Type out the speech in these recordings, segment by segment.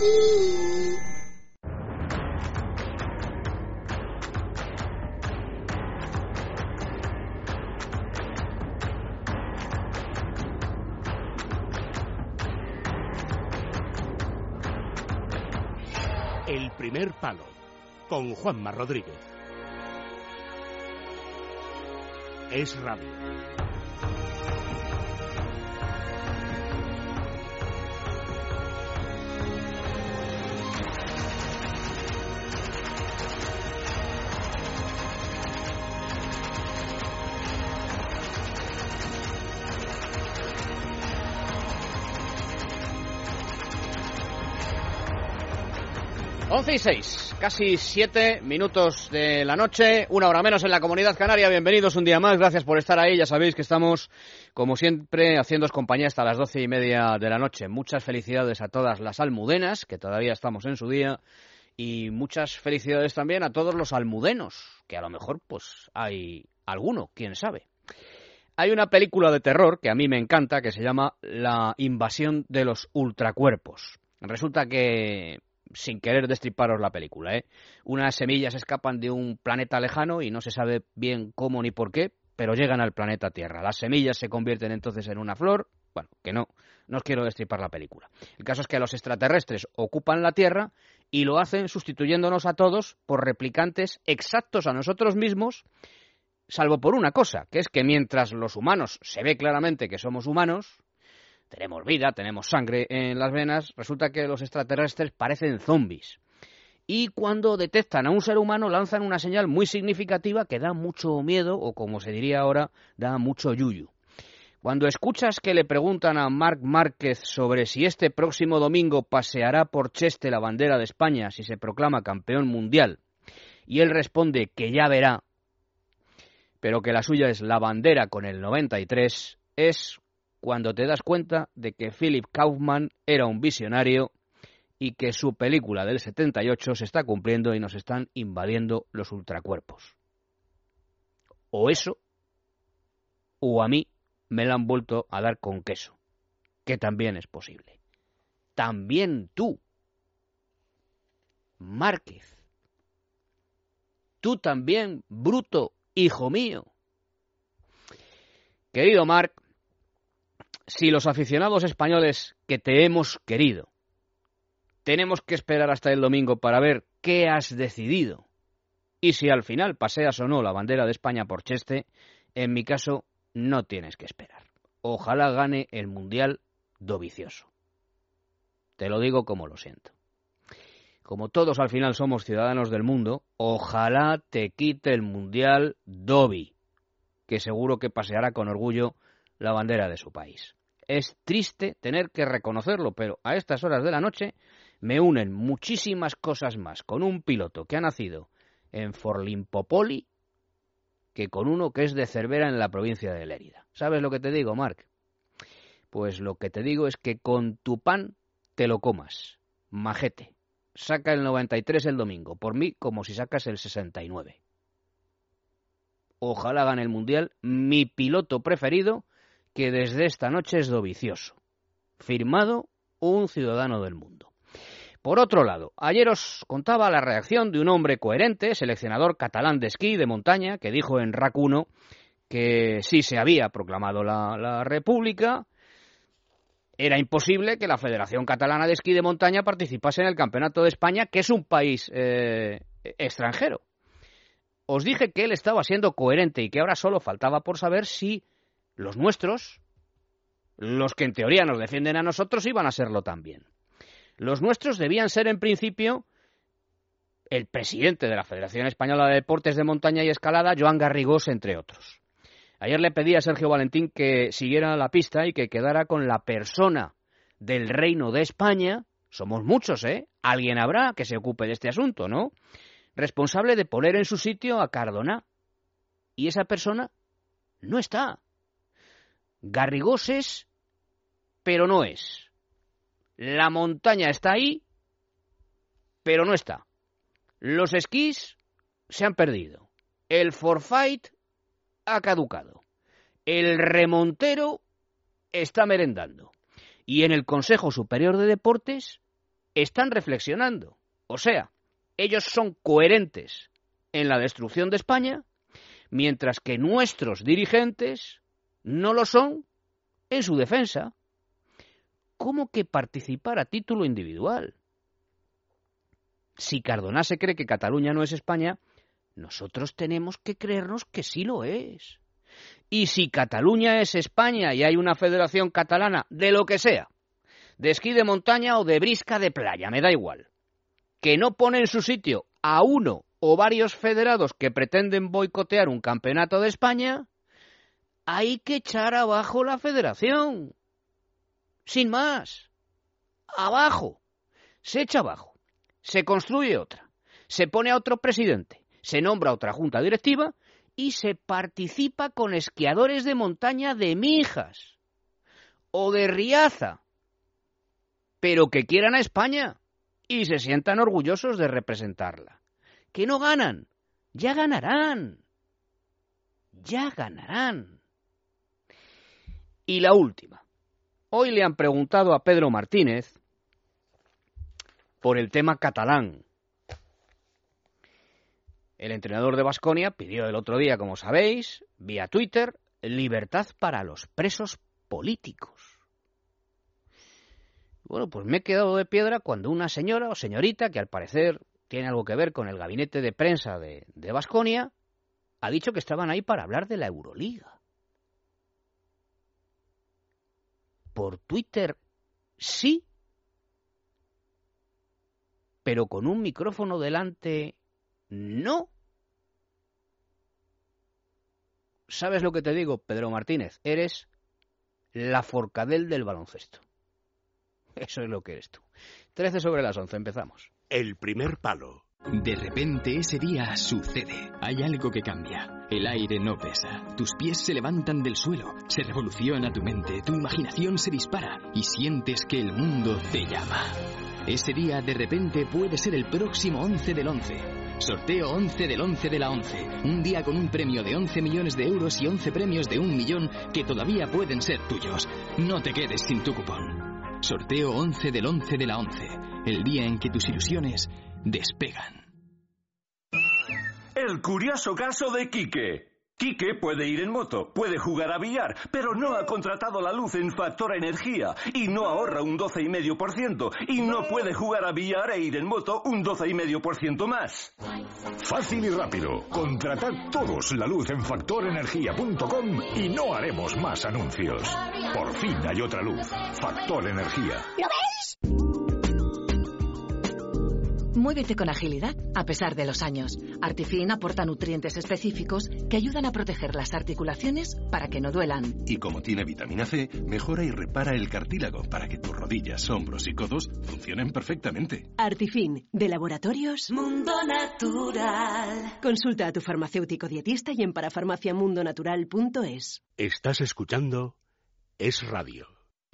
El primer palo, con Juanma Rodríguez. Es radio. Once y 6, casi 7 minutos de la noche, una hora menos en la Comunidad Canaria. Bienvenidos un día más, gracias por estar ahí. Ya sabéis que estamos, como siempre, haciéndoos compañía hasta las 12:30 de la noche. Muchas felicidades a todas las almudenas, que todavía estamos en su día, y muchas felicidades también a todos los almudenos, que a lo mejor pues hay alguno, quién sabe. Hay una película de terror que a mí me encanta, que se llama La invasión de los ultracuerpos. Resulta que, sin querer destriparos la película, unas semillas escapan de un planeta lejano y no se sabe bien cómo ni por qué, pero llegan al planeta Tierra. Las semillas se convierten entonces en una flor. Bueno, que no os quiero destripar la película. El caso es que los extraterrestres ocupan la Tierra y lo hacen sustituyéndonos a todos por replicantes exactos a nosotros mismos, salvo por una cosa, que es que mientras los humanos se ve claramente que somos humanos, tenemos vida, tenemos sangre en las venas, resulta que los extraterrestres parecen zombies. Y cuando detectan a un ser humano lanzan una señal muy significativa que da mucho miedo, o como se diría ahora, da mucho yuyu. Cuando escuchas que le preguntan a Marc Márquez sobre si este próximo domingo paseará por Cheste la bandera de España si se proclama campeón mundial, y él responde que ya verá, pero que la suya es la bandera con el 93, es cuando te das cuenta de que Philip Kaufman era un visionario y que su película del 78 se está cumpliendo y nos están invadiendo los ultracuerpos. O eso, o a mí me la han vuelto a dar con queso, que también es posible. También tú, Márquez. Tú también, bruto, hijo mío. Querido Marc, si los aficionados españoles que te hemos querido tenemos que esperar hasta el domingo para ver qué has decidido y si al final paseas o no la bandera de España por Cheste, en mi caso no tienes que esperar. Ojalá gane el Mundial Dovicioso. Te lo digo como lo siento. Como todos al final somos ciudadanos del mundo, ojalá te quite el Mundial Dovi, que seguro que paseará con orgullo la bandera de su país. Es triste tener que reconocerlo, pero a estas horas de la noche me unen muchísimas cosas más con un piloto que ha nacido en Forlimpopoli que con uno que es de Cervera en la provincia de Lérida. ¿Sabes lo que te digo, Marc? Pues lo que te digo es que con tu pan te lo comas, majete. Saca el 93 el domingo, por mí como si sacas el 69. Ojalá gane el Mundial mi piloto preferido, que desde esta noche es Dovicioso. Firmado un ciudadano del mundo. Por otro lado, ayer os contaba la reacción de un hombre coherente, seleccionador catalán de esquí de montaña, que dijo en RAC 1 que sí se había proclamado la República, era imposible que la Federación Catalana de Esquí de Montaña participase en el Campeonato de España, que es un país extranjero. Os dije que él estaba siendo coherente y que ahora solo faltaba por saber si los nuestros, los que en teoría nos defienden a nosotros, iban a serlo también. Los nuestros debían ser, en principio, el presidente de la Federación Española de Deportes de Montaña y Escalada, Joan Garrigós, entre otros. Ayer le pedí a Sergio Valentín que siguiera la pista y que quedara con la persona del Reino de España. Somos muchos, Alguien habrá que se ocupe de este asunto, ¿no? Responsable de poner en su sitio a Cardona. Y esa persona no está. Garrigós es, pero no es. La montaña está ahí, pero no está. Los esquís se han perdido. El forfait ha caducado. El remontero está merendando. Y en el Consejo Superior de Deportes están reflexionando. O sea, ellos son coherentes en la destrucción de España, mientras que nuestros dirigentes no lo son en su defensa. ¿Cómo que participar a título individual? Si Cardona se cree que Cataluña no es España, nosotros tenemos que creernos que sí lo es. Y si Cataluña es España y hay una federación catalana de lo que sea, de esquí de montaña o de brisca de playa, me da igual, que no pone en su sitio a uno o varios federados que pretenden boicotear un campeonato de España, hay que echar abajo la federación. Sin más. Abajo. Se echa abajo. Se construye otra. Se pone a otro presidente. Se nombra otra junta directiva y se participa con esquiadores de montaña de Mijas o de Riaza, pero que quieran a España y se sientan orgullosos de representarla. Que no ganan, ya ganarán. Ya ganarán. Y la última. Hoy le han preguntado a Pedro Martínez por el tema catalán. El entrenador de Baskonia pidió el otro día, como sabéis, vía Twitter, libertad para los presos políticos. Bueno, pues me he quedado de piedra cuando una señora o señorita, que al parecer tiene algo que ver con el gabinete de prensa de Baskonia, ha dicho que estaban ahí para hablar de la Euroliga. Por Twitter sí, pero con un micrófono delante no. ¿Sabes lo que te digo, Pedro Martínez? Eres la Forcadell del baloncesto. Eso es lo que eres tú. 13 sobre las 11, empezamos. El primer palo. De repente ese día sucede. Hay algo que cambia. El aire no pesa. Tus pies se levantan del suelo. Se revoluciona tu mente. Tu imaginación se dispara. Y sientes que el mundo te llama. Ese día de repente puede ser el próximo 11 del 11. Sorteo 11 del 11 de la 11. Un día con un premio de 11 millones de euros y 11 premios de 1 millón que todavía pueden ser tuyos. No te quedes sin tu cupón. Sorteo 11 del 11 de la 11. El día en que tus ilusiones despegan. El curioso caso de Quique. Quique puede ir en moto, puede jugar a billar, pero no ha contratado la luz en Factor Energía y no ahorra un 12,5% y no puede jugar a billar e ir en moto un 12,5% más. Fácil y rápido. Contratad todos la luz en factorenergia.com y no haremos más anuncios. Por fin hay otra luz. Factor Energía. ¿Lo veis? Muévete con agilidad a pesar de los años. Artifin aporta nutrientes específicos que ayudan a proteger las articulaciones para que no duelan. Y como tiene vitamina C, mejora y repara el cartílago para que tus rodillas, hombros y codos funcionen perfectamente. Artifin, de Laboratorios Mundo Natural. Consulta a tu farmacéutico dietista y en parafarmaciamundonatural.es. Estás escuchando Es Radio.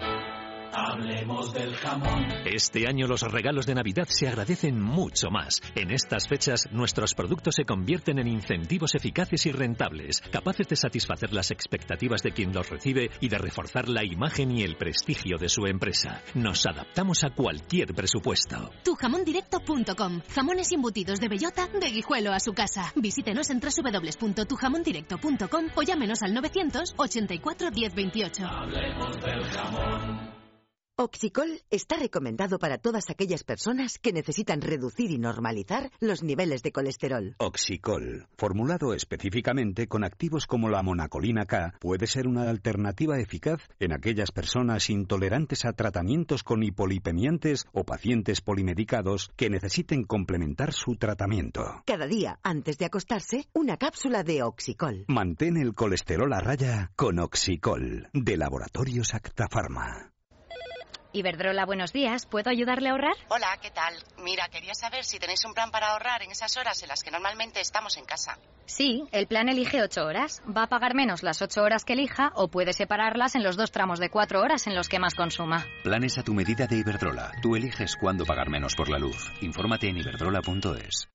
Hablemos del jamón. Este año los regalos de Navidad se agradecen mucho más. En estas fechas, nuestros productos se convierten en incentivos eficaces y rentables, capaces de satisfacer las expectativas de quien los recibe y de reforzar la imagen y el prestigio de su empresa. Nos adaptamos a cualquier presupuesto. Tujamondirecto.com. Jamones y embutidos de bellota, de Guijuelo a su casa. Visítenos en www.tujamondirecto.com o llámenos al 984 1028. Hablemos del jamón. Oxicol está recomendado para todas aquellas personas que necesitan reducir y normalizar los niveles de colesterol. Oxicol, formulado específicamente con activos como la monacolina K, puede ser una alternativa eficaz en aquellas personas intolerantes a tratamientos con hipolipemiantes o pacientes polimedicados que necesiten complementar su tratamiento. Cada día, antes de acostarse, una cápsula de Oxicol. Mantén el colesterol a raya con Oxicol, de Laboratorios Acta Pharma. Iberdrola, buenos días. ¿Puedo ayudarle a ahorrar? Hola, ¿qué tal? Mira, quería saber si tenéis un plan para ahorrar en esas horas en las que normalmente estamos en casa. Sí, el plan elige 8 horas. Va a pagar menos las 8 horas que elija o puede separarlas en los 2 tramos de 4 horas en los que más consuma. Planes a tu medida de Iberdrola. Tú eliges cuándo pagar menos por la luz. Infórmate en iberdrola.es.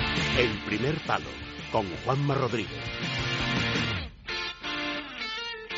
El primer palo, con Juanma Rodríguez.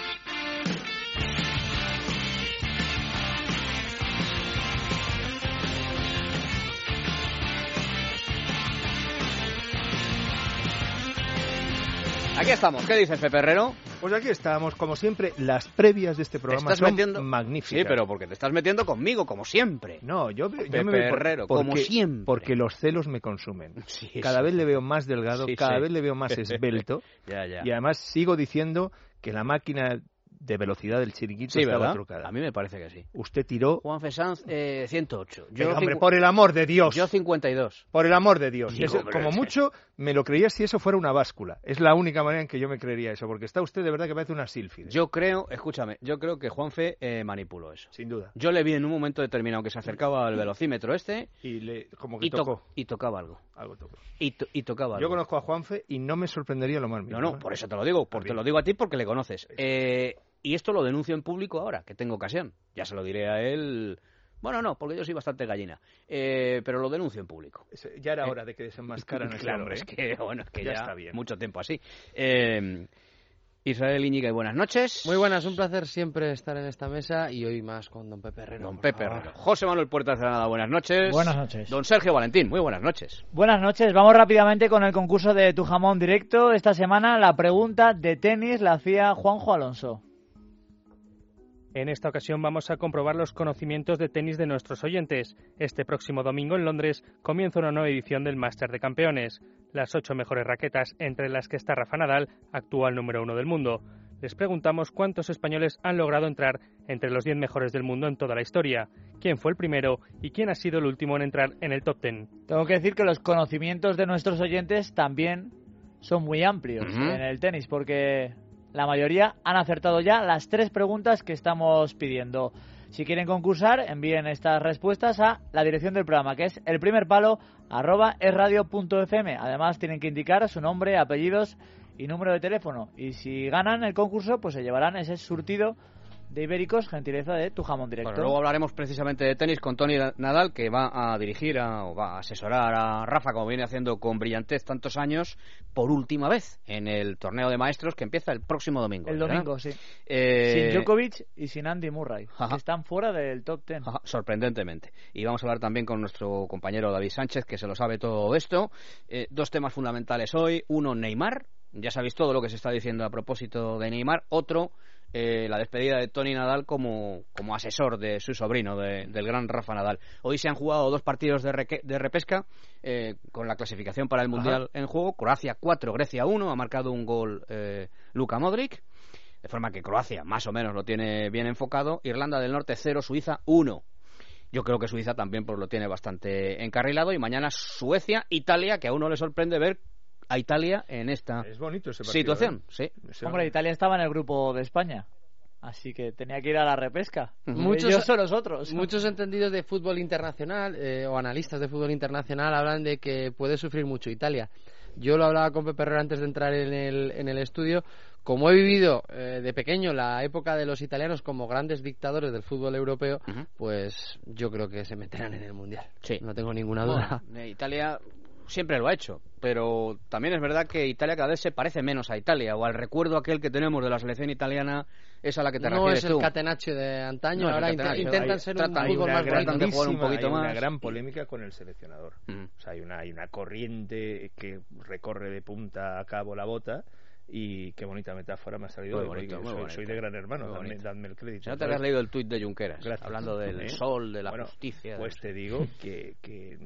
Aquí estamos. ¿Qué dices, Pepe Herrero? Pues aquí estamos, como siempre, las previas de este programa son magníficas. Sí, pero porque te estás metiendo conmigo, como siempre. No, yo Pepe me veo Herrero, como siempre. Porque los celos me consumen. Sí, cada vez le veo más delgado, cada vez le veo más esbelto. Ya. Y además sigo diciendo que la máquina de velocidad del Chiringuito estaba trucada. A mí me parece que sí. Usted tiró... Juan Fesanz, 108. Venga, hombre, por el amor de Dios. Yo 52. Por el amor de Dios. Digo, eso, como mucho me lo creía si eso fuera una báscula. Es la única manera en que yo me creería eso, porque está usted de verdad que parece una sílfide. Yo creo que Juanfe manipuló eso. Sin duda. Yo le vi en un momento determinado que se acercaba al velocímetro como que tocó. Y tocaba algo. Algo tocó. Y tocaba algo. Yo conozco a Juanfe y no me sorprendería lo más mínimo. No, por eso te lo digo. Porque te lo digo a ti porque le conoces. Y esto lo denuncio en público ahora, que tengo ocasión. Ya se lo diré a él. Bueno, no, porque yo soy bastante gallina. Pero lo denuncio en público. Ya era hora de que desenmascaran a ese hombre. Es que, ya está bien. Mucho tiempo así. Israel Íñiga, buenas noches. Muy buenas, un placer siempre estar en esta mesa y hoy más con don Pepe Herrero. Don Pepe Herrero. José Manuel Puertas de Granada, buenas noches. Buenas noches. Don Sergio Valentín, muy buenas noches. Buenas noches. Vamos rápidamente con el concurso de Tu Jamón Directo. Esta semana la pregunta de tenis la hacía Juanjo Alonso. En esta ocasión vamos a comprobar los conocimientos de tenis de nuestros oyentes. Este próximo domingo en Londres comienza una nueva edición del Máster de Campeones. Las 8 mejores raquetas, entre las que está Rafa Nadal, actual número 1 del mundo. Les preguntamos cuántos españoles han logrado entrar entre los 10 mejores del mundo en toda la historia, quién fue el primero y quién ha sido el último en entrar en el top 10. Tengo que decir que los conocimientos de nuestros oyentes también son muy amplios en el tenis, porque la mayoría han acertado ya las 3 preguntas que estamos pidiendo. Si quieren concursar, envíen estas respuestas a la dirección del programa, que es elprimerpalo@esradio.fm. Además, tienen que indicar su nombre, apellidos y número de teléfono. Y si ganan el concurso, pues se llevarán ese surtido de ibéricos, gentileza de Tu Jamón Directo. Bueno, luego hablaremos precisamente de tenis con Tony Nadal, que va a dirigir o va a asesorar a Rafa, como viene haciendo con brillantez tantos años, por última vez en el torneo de maestros que empieza el próximo domingo. El domingo, sí. Sin Djokovic y sin Andy Murray, que están fuera del top 10. Sorprendentemente. Y vamos a hablar también con nuestro compañero David Sánchez, que se lo sabe todo esto. 2 temas fundamentales hoy. Uno, Neymar. Ya sabéis todo lo que se está diciendo a propósito de Neymar. Otro, la despedida de Tony Nadal como asesor de su sobrino, del gran Rafa Nadal. Hoy se han jugado 2 partidos de repesca con la clasificación para el Mundial en juego. Croacia 4, Grecia 1, ha marcado un gol Luka Modric, de forma que Croacia más o menos lo tiene bien enfocado. Irlanda del Norte 0, Suiza 1. Yo creo que Suiza también pues lo tiene bastante encarrilado. Y mañana Suecia, Italia, que a uno le sorprende ver a Italia en esta situación. Sí. Hombre, Italia estaba en el grupo de España, así que tenía que ir a la repesca. Muchos son los otros. Muchos entendidos de fútbol internacional o analistas de fútbol internacional hablan de que puede sufrir mucho Italia. Yo lo hablaba con Pepe Herrero antes de entrar en el estudio. Como he vivido de pequeño la época de los italianos como grandes dictadores del fútbol europeo, pues yo creo que se meterán en el Mundial. Sí. No tengo ninguna duda. Italia siempre lo ha hecho, pero también es verdad que Italia cada vez se parece menos a Italia, o al recuerdo aquel que tenemos de la selección italiana, es a la que te refieres tú. No es el catenaccio de antaño, ahora intentan ser un fútbol más grande, jugar un poquito más. Hay una gran polémica con el seleccionador. O sea, hay una corriente que recorre de punta a cabo la bota. Y qué bonita metáfora me ha salido. Muy bonito. Soy de Gran Hermano, dadme el crédito. Ya te habías leído el tuit de Junqueras, hablando del sol, de la justicia. Pues te digo que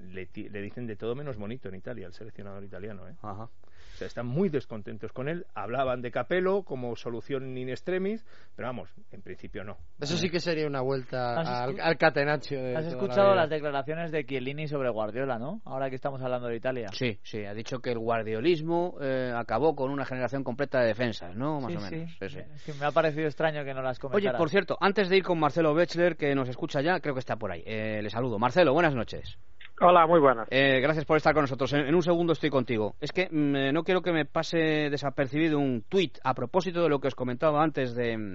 le dicen de todo menos bonito en Italia, el seleccionador italiano. O sea, están muy descontentos con él. Hablaban de Capello como solución in extremis, pero vamos, en principio no. Eso sí que sería una vuelta al catenaccio. ¿Has escuchado las declaraciones de Chiellini sobre Guardiola, no? Ahora que estamos hablando de Italia. Sí, ha dicho que el guardiolismo acabó con una generación completa de defensas, ¿no? Más o menos. Sí. Es que me ha parecido extraño que no las comentaras. Oye, por cierto, antes de ir con Marcelo Bechler, que nos escucha ya, creo que está por ahí. Le saludo. Marcelo, buenas noches. Hola, muy buenas. Gracias por estar con nosotros. En un segundo estoy contigo. Es que no quiero que me pase desapercibido un tuit a propósito de lo que os comentaba antes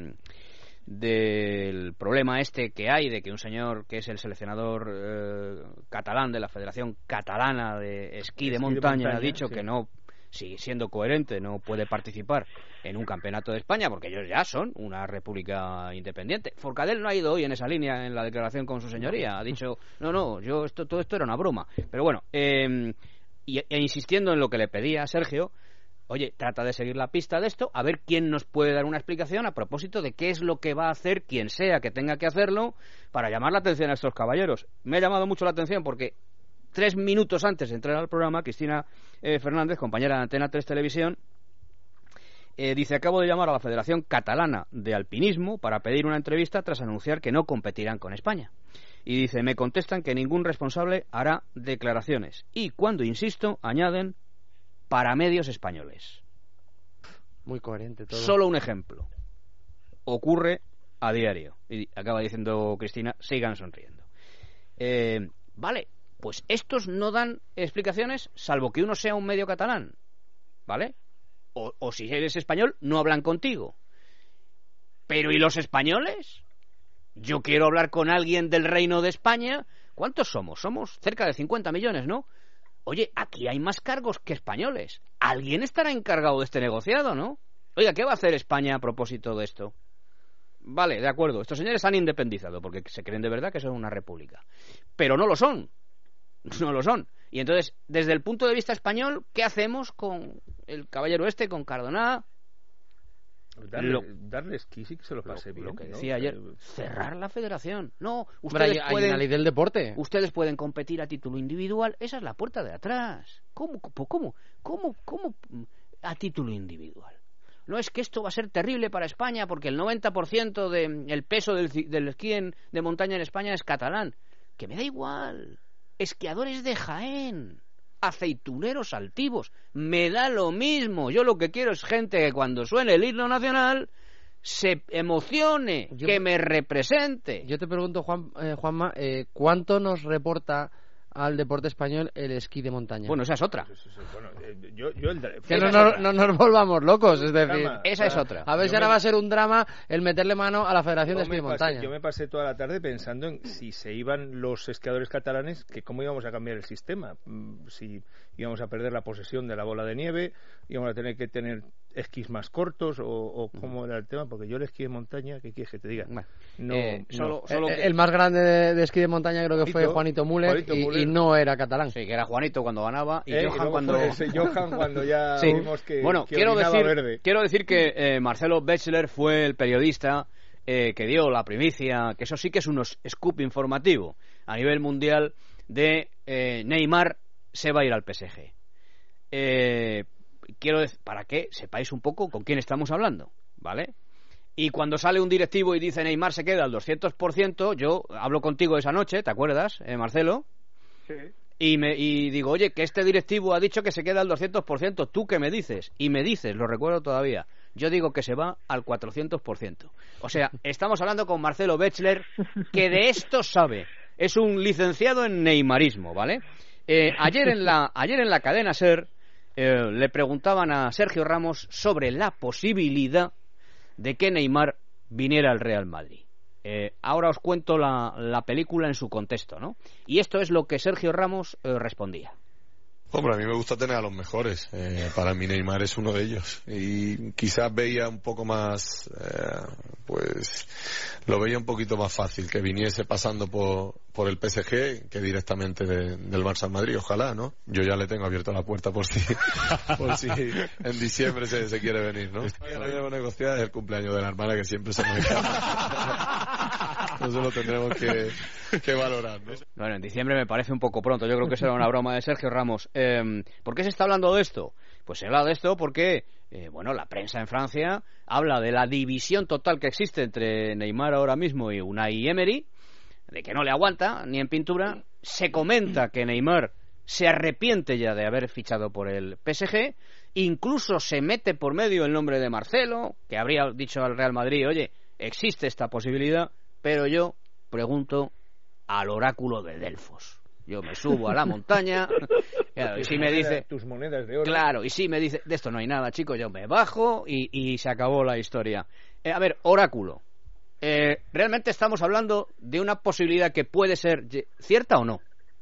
del problema este que hay de que un señor que es el seleccionador catalán de la Federación Catalana de Esquí de Montaña ha dicho que no, siendo coherente, no puede participar en un campeonato de España porque ellos ya son una república independiente. Forcadell no ha ido hoy en esa línea en la declaración con su señoría, ha dicho no, todo esto era una broma. Pero bueno, e insistiendo en lo que le pedía a Sergio, oye, trata de seguir la pista de esto, a ver quién nos puede dar una explicación a propósito de qué es lo que va a hacer quien sea que tenga que hacerlo para llamar la atención a estos caballeros. Me ha llamado mucho la atención porque 3 minutos antes de entrar al programa, Cristina Fernández, compañera de Antena 3 Televisión, dice: acabo de llamar a la Federación Catalana de Alpinismo para pedir una entrevista tras anunciar que no competirán con España. Y dice: me contestan que ningún responsable hará declaraciones. Y cuando insisto, añaden: para medios españoles. Muy coherente todo. Solo un ejemplo. Ocurre a diario. Y acaba diciendo Cristina: sigan sonriendo. Vale, pues estos no dan explicaciones, salvo que uno sea un medio catalán. ¿Vale? O si eres español, no hablan contigo. Pero ¿y los españoles? Yo quiero hablar con alguien del Reino de España. ¿Cuántos somos? Somos cerca de 50 millones, ¿no? Oye, aquí hay más cargos que españoles. Alguien estará encargado de este negociado, ¿no? Oiga, ¿qué va a hacer España a propósito de esto? Vale, de acuerdo, estos señores han independizado porque se creen de verdad que son una república. Pero no lo son. No lo son. Y entonces, desde el punto de vista español, ¿qué hacemos con el caballero este, con Cardona? Darles que sí que se lo pase bien. Lo que decía ayer, cerrar la federación. No, ustedes hay una ley del deporte. Ustedes pueden competir a título individual. Esa es la puerta de atrás. ¿Cómo a título individual? No, es que esto va a ser terrible para España porque el 90% del peso del esquí de montaña en España es catalán. Que me da igual. Esquiadores de Jaén, aceituneros altivos, me da lo mismo. Yo lo que quiero es gente que cuando suene el himno nacional se emocione, que me represente. Yo te pregunto, Juanma, ¿cuánto nos reporta al deporte español el esquí de montaña? Bueno, esa es otra. Que no nos volvamos locos, es decir, esa es otra. A ver si ahora va a ser un drama el meterle mano a la Federación de Esquí de Montaña. Yo me pasé toda la tarde pensando en si se iban los esquiadores catalanes, que cómo íbamos a cambiar el sistema, si íbamos a perder la posesión de la bola de nieve, íbamos a tener que tener esquís más cortos o cómo era el tema, porque yo el esquí de montaña, ¿qué quieres que te diga? Solo el más grande de esquí de montaña creo que fue Juanito Müller, y no era catalán. Sí, que era Juanito cuando ganaba y Johan cuando ya sí. vimos que bueno, que quiero decir que Marcelo Bechler fue el periodista que dio la primicia, que eso sí que es un scoop informativo a nivel mundial de Neymar se va a ir al PSG. Quiero decir, para que sepáis un poco con quién estamos hablando, ¿vale? Y cuando sale un directivo y dice Neymar se queda al 200%, yo hablo contigo esa noche, ¿te acuerdas, Marcelo? Sí. Y digo, oye, que este directivo ha dicho que se queda al 200%, ¿tú qué me dices? Y me dices, lo recuerdo todavía, yo digo que se va al 400%. O sea, estamos hablando con Marcelo Bechler, que de esto sabe. Es un licenciado en neymarismo, ¿vale? Ayer en la cadena SER le preguntaban a Sergio Ramos sobre la posibilidad de que Neymar viniera al Real Madrid. Ahora os cuento la película en su contexto, ¿no? Y esto es lo que Sergio Ramos respondía. Hombre, a mí me gusta tener a los mejores. Para mí Neymar es uno de ellos. Y quizás veía un poco más, lo veía un poquito más fácil que viniese pasando por el PSG que directamente del Barça al Madrid. Ojalá, ¿no? Yo ya le tengo abierto la puerta por si en diciembre se quiere venir, ¿no? Lo que debo negociar es el cumpleaños de la hermana, que siempre se me Eso lo tendremos que valorar, ¿no? Bueno, en diciembre me parece un poco pronto. Yo creo que será una broma de Sergio Ramos. ¿Por qué se está hablando de esto? Pues se habla de esto porque, la prensa en Francia habla de la división total que existe entre Neymar ahora mismo y Unai Emery, de que no le aguanta ni en pintura. Se comenta que Neymar se arrepiente ya de haber fichado por el PSG. Incluso se mete por medio el nombre de Marcelo, que habría dicho al Real Madrid, oye, existe esta posibilidad, pero yo pregunto al oráculo de Delfos. Yo me subo a la montaña, claro, y si me dice tus monedas de oro. Claro, y si me dice de esto no hay nada, chicos, yo me bajo y se acabó la historia. A ver, oráculo. ¿Realmente estamos hablando de una posibilidad que puede ser cierta o no?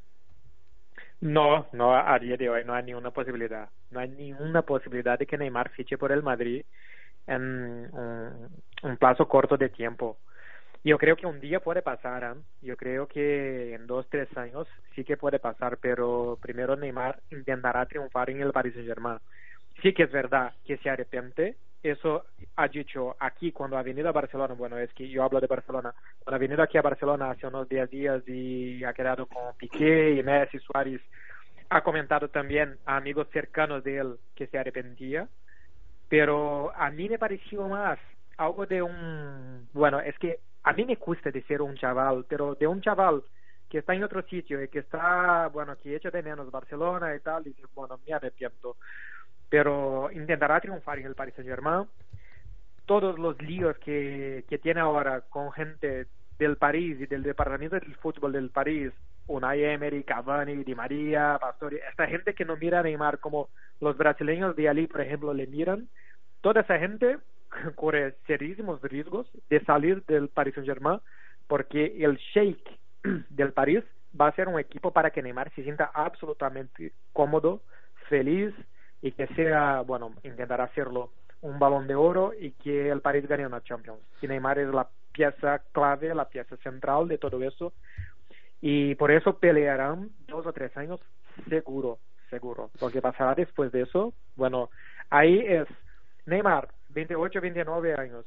No, a día de hoy no hay ninguna posibilidad. No hay ninguna posibilidad de que Neymar fiche por el Madrid en un plazo corto de tiempo. Yo creo que un día puede pasar, yo creo que en 2-3 años sí que puede pasar, pero primero Neymar intentará triunfar en el Paris Saint-Germain. sí que es verdad que se arrepiente. Eso ha dicho aquí cuando ha venido a Barcelona. Bueno, es que yo hablo de Barcelona. Cuando ha venido aquí a Barcelona hace unos 10 días y ha quedado con Piqué y Messi, Suárez, ha comentado también a amigos cercanos de él que se arrepentía. Pero a mí me pareció más algo de bueno, es que a mí me cuesta decir un chaval, pero de un chaval que está en otro sitio y que está, bueno, que echa de menos Barcelona y tal, y dice, bueno, me arrepiento. Pero intentará triunfar en el Paris Saint-Germain. Todos los líos que tiene ahora con gente del París y del departamento del fútbol del París, Unai Emery, Cavani, Di María, Pastore, esta gente que no mira a Neymar como los brasileños de Ali, por ejemplo, le miran, toda esa gente corre serísimos riesgos de salir del Paris Saint-Germain, porque el Sheikh del París va a ser un equipo para que Neymar se sienta absolutamente cómodo, feliz, y que sea, bueno, intentará hacerlo un Balón de Oro y que el París gane una Champions. Y Neymar es la pieza clave, la pieza central de todo eso, y por eso pelearán 2 o 3 años seguro. Lo que pasará después de eso, bueno, ahí es Neymar, 28, 29 años,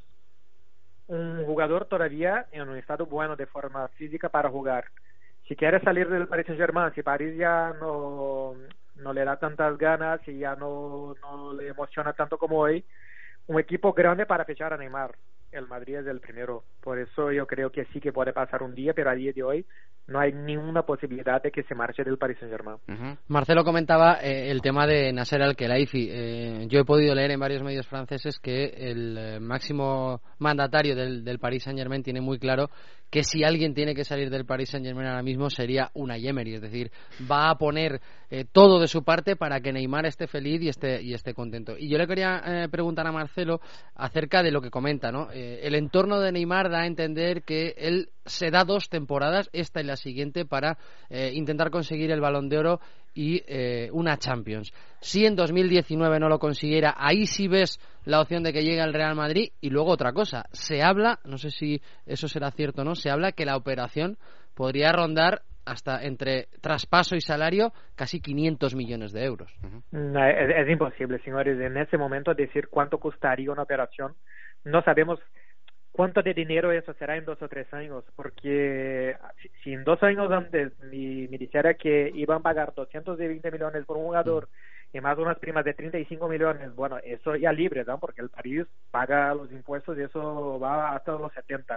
un jugador todavía en un estado bueno de forma física para jugar. Si quiere salir del Paris Saint-Germain, si París ya no le da tantas ganas y ya no le emociona tanto como hoy, un equipo grande para fichar a Neymar. El Madrid es el primero. Por eso yo creo que sí que puede pasar un día, pero a día de hoy no hay ninguna posibilidad de que se marche del Paris Saint-Germain. Marcelo comentaba el tema de Nasser Al-Khelaifi. Yo he podido leer en varios medios franceses que el máximo mandatario del Paris Saint-Germain tiene muy claro que si alguien tiene que salir del Paris Saint-Germain ahora mismo sería Unai Emery, es decir, va a poner todo de su parte para que Neymar esté feliz y esté contento. Y yo le quería preguntar a Marcelo acerca de lo que comenta, ¿no? El entorno de Neymar da a entender que él se da 2 temporadas, esta y la siguiente, para intentar conseguir el Balón de Oro y una Champions. Si en 2019 no lo consiguiera, ahí sí ves la opción de que llegue al Real Madrid. Y luego otra cosa, se habla, no sé si eso será cierto o no, se habla que la operación podría rondar hasta entre traspaso y salario casi 500 millones de euros. No, es imposible, señores, en ese momento decir cuánto costaría una operación. No sabemos cuánto de dinero eso será en 2 o 3 años, porque si en 2 años antes me dijera que iban a pagar 220 millones por un jugador y más unas primas de 35 millones, bueno, eso ya libre, ¿no? Porque el París paga los impuestos y eso va hasta los 70.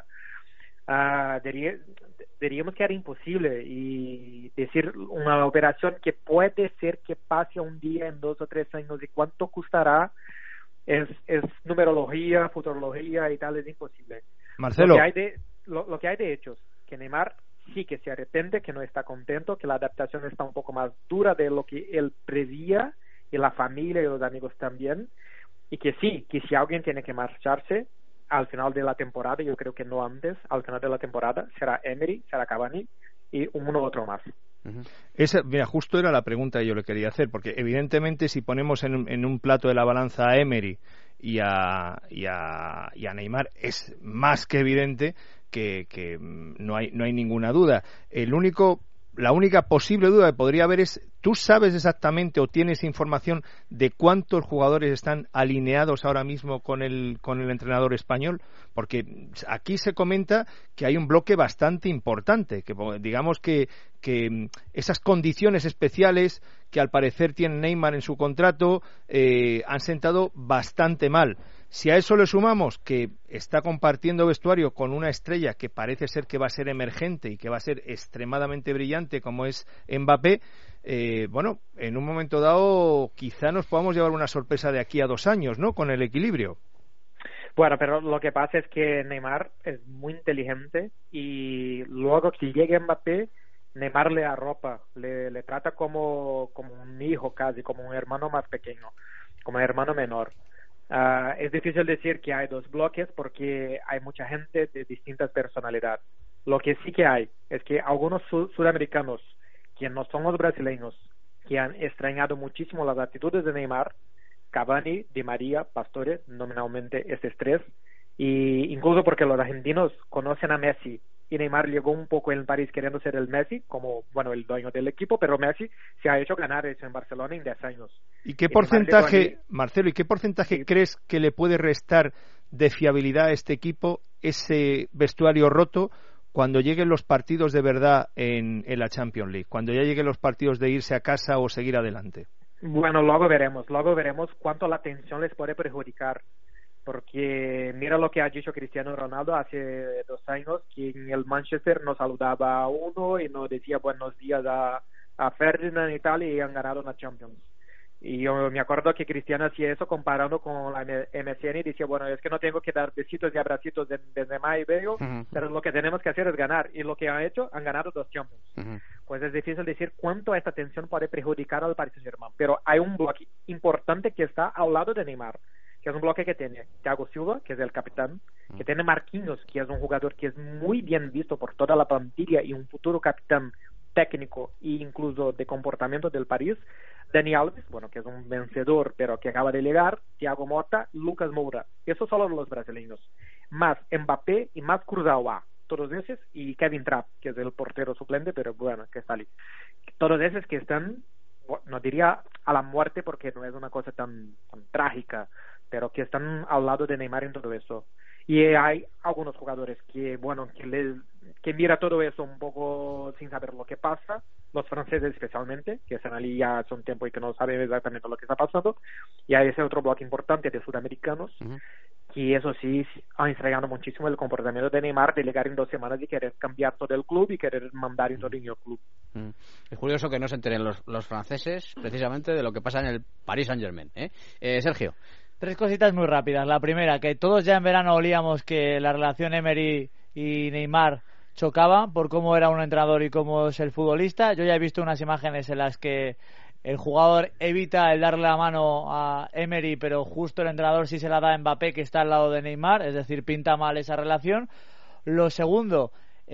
Diríamos que era imposible, y decir una operación que puede ser que pase un día en 2 o 3 años y cuánto costará es numerología, futurología y tal, es imposible. Marcelo, lo que hay de hechos, que Neymar sí que se arrepiente, que no está contento, que la adaptación está un poco más dura de lo que él prevía, y la familia y los amigos también, y que sí, que si alguien tiene que marcharse al final de la temporada, yo creo que no antes, al final de la temporada, será Emery, será Cavani y uno otro más. Mira, justo era la pregunta que yo le quería hacer, porque evidentemente si ponemos en un plato de la balanza a Emery y a Neymar, es más que evidente que no hay ninguna duda. La única posible duda que podría haber es, ¿tú sabes exactamente o tienes información de cuántos jugadores están alineados ahora mismo con el entrenador español? Porque aquí se comenta que hay un bloque bastante importante, que digamos que esas condiciones especiales que al parecer tiene Neymar en su contrato han sentado bastante mal. Si a eso le sumamos que está compartiendo vestuario con una estrella que parece ser que va a ser emergente y que va a ser extremadamente brillante como es Mbappé, bueno, en un momento dado quizá nos podamos llevar una sorpresa de aquí a 2 años, ¿no?, con el equilibrio. Bueno, pero lo que pasa es que Neymar es muy inteligente, y luego que llegue Mbappé, Neymar le arropa, le trata como un hijo casi, como un hermano más pequeño, como un hermano menor. Es difícil decir que hay 2 bloques porque hay mucha gente de distintas personalidades. Lo que sí que hay es que algunos sudamericanos, que no son los brasileños, que han extrañado muchísimo las actitudes de Neymar, Cavani, Di María, Pastore, nominalmente estos 3, y incluso porque los argentinos conocen a Messi y Neymar llegó un poco en París queriendo ser el Messi, como, bueno, el dueño del equipo, pero Messi se ha hecho ganar eso en Barcelona en 10 años. ¿Y qué porcentaje, Marcelo, crees que le puede restar de fiabilidad a este equipo ese vestuario roto cuando lleguen los partidos de verdad en la Champions League, cuando ya lleguen los partidos de irse a casa o seguir adelante? Bueno, luego veremos cuánto la tensión les puede perjudicar, porque mira lo que ha dicho Cristiano Ronaldo hace 2 años, que en el Manchester nos saludaba a uno y nos decía buenos días a Ferdinand y tal, y han ganado una Champions. Y yo me acuerdo que Cristiano hacía eso comparando con la MSN y decía, bueno, es que no tengo que dar besitos y abracitos desde May y Bello, pero lo que tenemos que hacer es ganar. Y lo que han hecho, han ganado 2 Champions. Pues es difícil decir cuánto esta tensión puede perjudicar al Paris Saint-Germain. Pero hay un bloque importante que está al lado de Neymar, que es un bloque que tiene Thiago Silva, que es el capitán, que tiene Marquinhos, que es un jugador que es muy bien visto por toda la plantilla y un futuro capitán técnico e incluso de comportamiento del París, Dani Alves, bueno, que es un vencedor pero que acaba de llegar, Thiago Motta, Lucas Moura, esos son los brasileños, más Mbappé y más Kurzawa, todos esos, y Kevin Trapp, que es el portero suplente, pero bueno, que está ahí. Todos esos que están, no diría a la muerte porque no es una cosa tan trágica, pero que están al lado de Neymar en todo eso. Y hay algunos jugadores que, bueno, que mira todo eso un poco sin saber lo que pasa, los franceses especialmente, que están allí ya hace un tiempo y que no saben exactamente lo que está pasando, y hay ese otro bloque importante de sudamericanos, que eso sí han estrellado muchísimo el comportamiento de Neymar de llegar en 2 semanas y querer cambiar todo el club y querer mandar en todo el club. Es curioso que no se enteren los franceses precisamente de lo que pasa en el Paris Saint-Germain, Sergio. 3 cositas muy rápidas. La primera, que todos ya en verano olíamos que la relación Emery y Neymar chocaba por cómo era un entrenador y cómo es el futbolista. Yo ya he visto unas imágenes en las que el jugador evita el darle la mano a Emery, pero justo el entrenador sí se la da a Mbappé, que está al lado de Neymar, es decir, pinta mal esa relación. Lo segundo,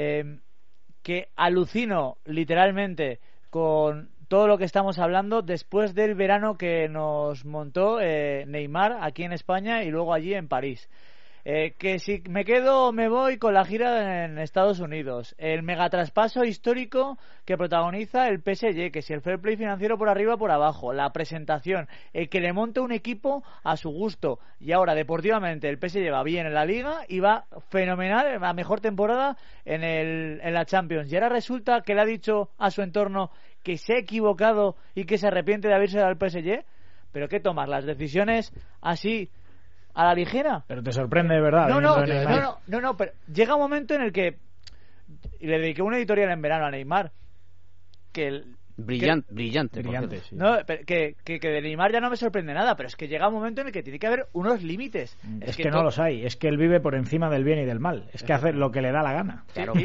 que alucino literalmente con todo lo que estamos hablando después del verano que nos montó Neymar aquí en España y luego allí en París. Que si me quedo me voy con la gira en Estados Unidos, el megatraspaso histórico que protagoniza el PSG, que si el fair play financiero por arriba por abajo, la presentación, el que le monte un equipo a su gusto, y ahora deportivamente el PSG va bien en la Liga y va fenomenal, la mejor temporada en la Champions, y ahora resulta que le ha dicho a su entorno que se ha equivocado y que se arrepiente de haberse dado al PSG. ¿Pero qué tomas? ¿Las decisiones así a la ligera? Pero te sorprende de verdad. No, pero llega un momento en el que, y le dediqué una editorial en verano a Neymar, que brillante, sí. No, que de Neymar ya no me sorprende nada, pero es que llega un momento en el que tiene que haber unos límites. Es que no los hay, es que él vive por encima del bien y del mal, es que hace lo que le da la gana. Claro,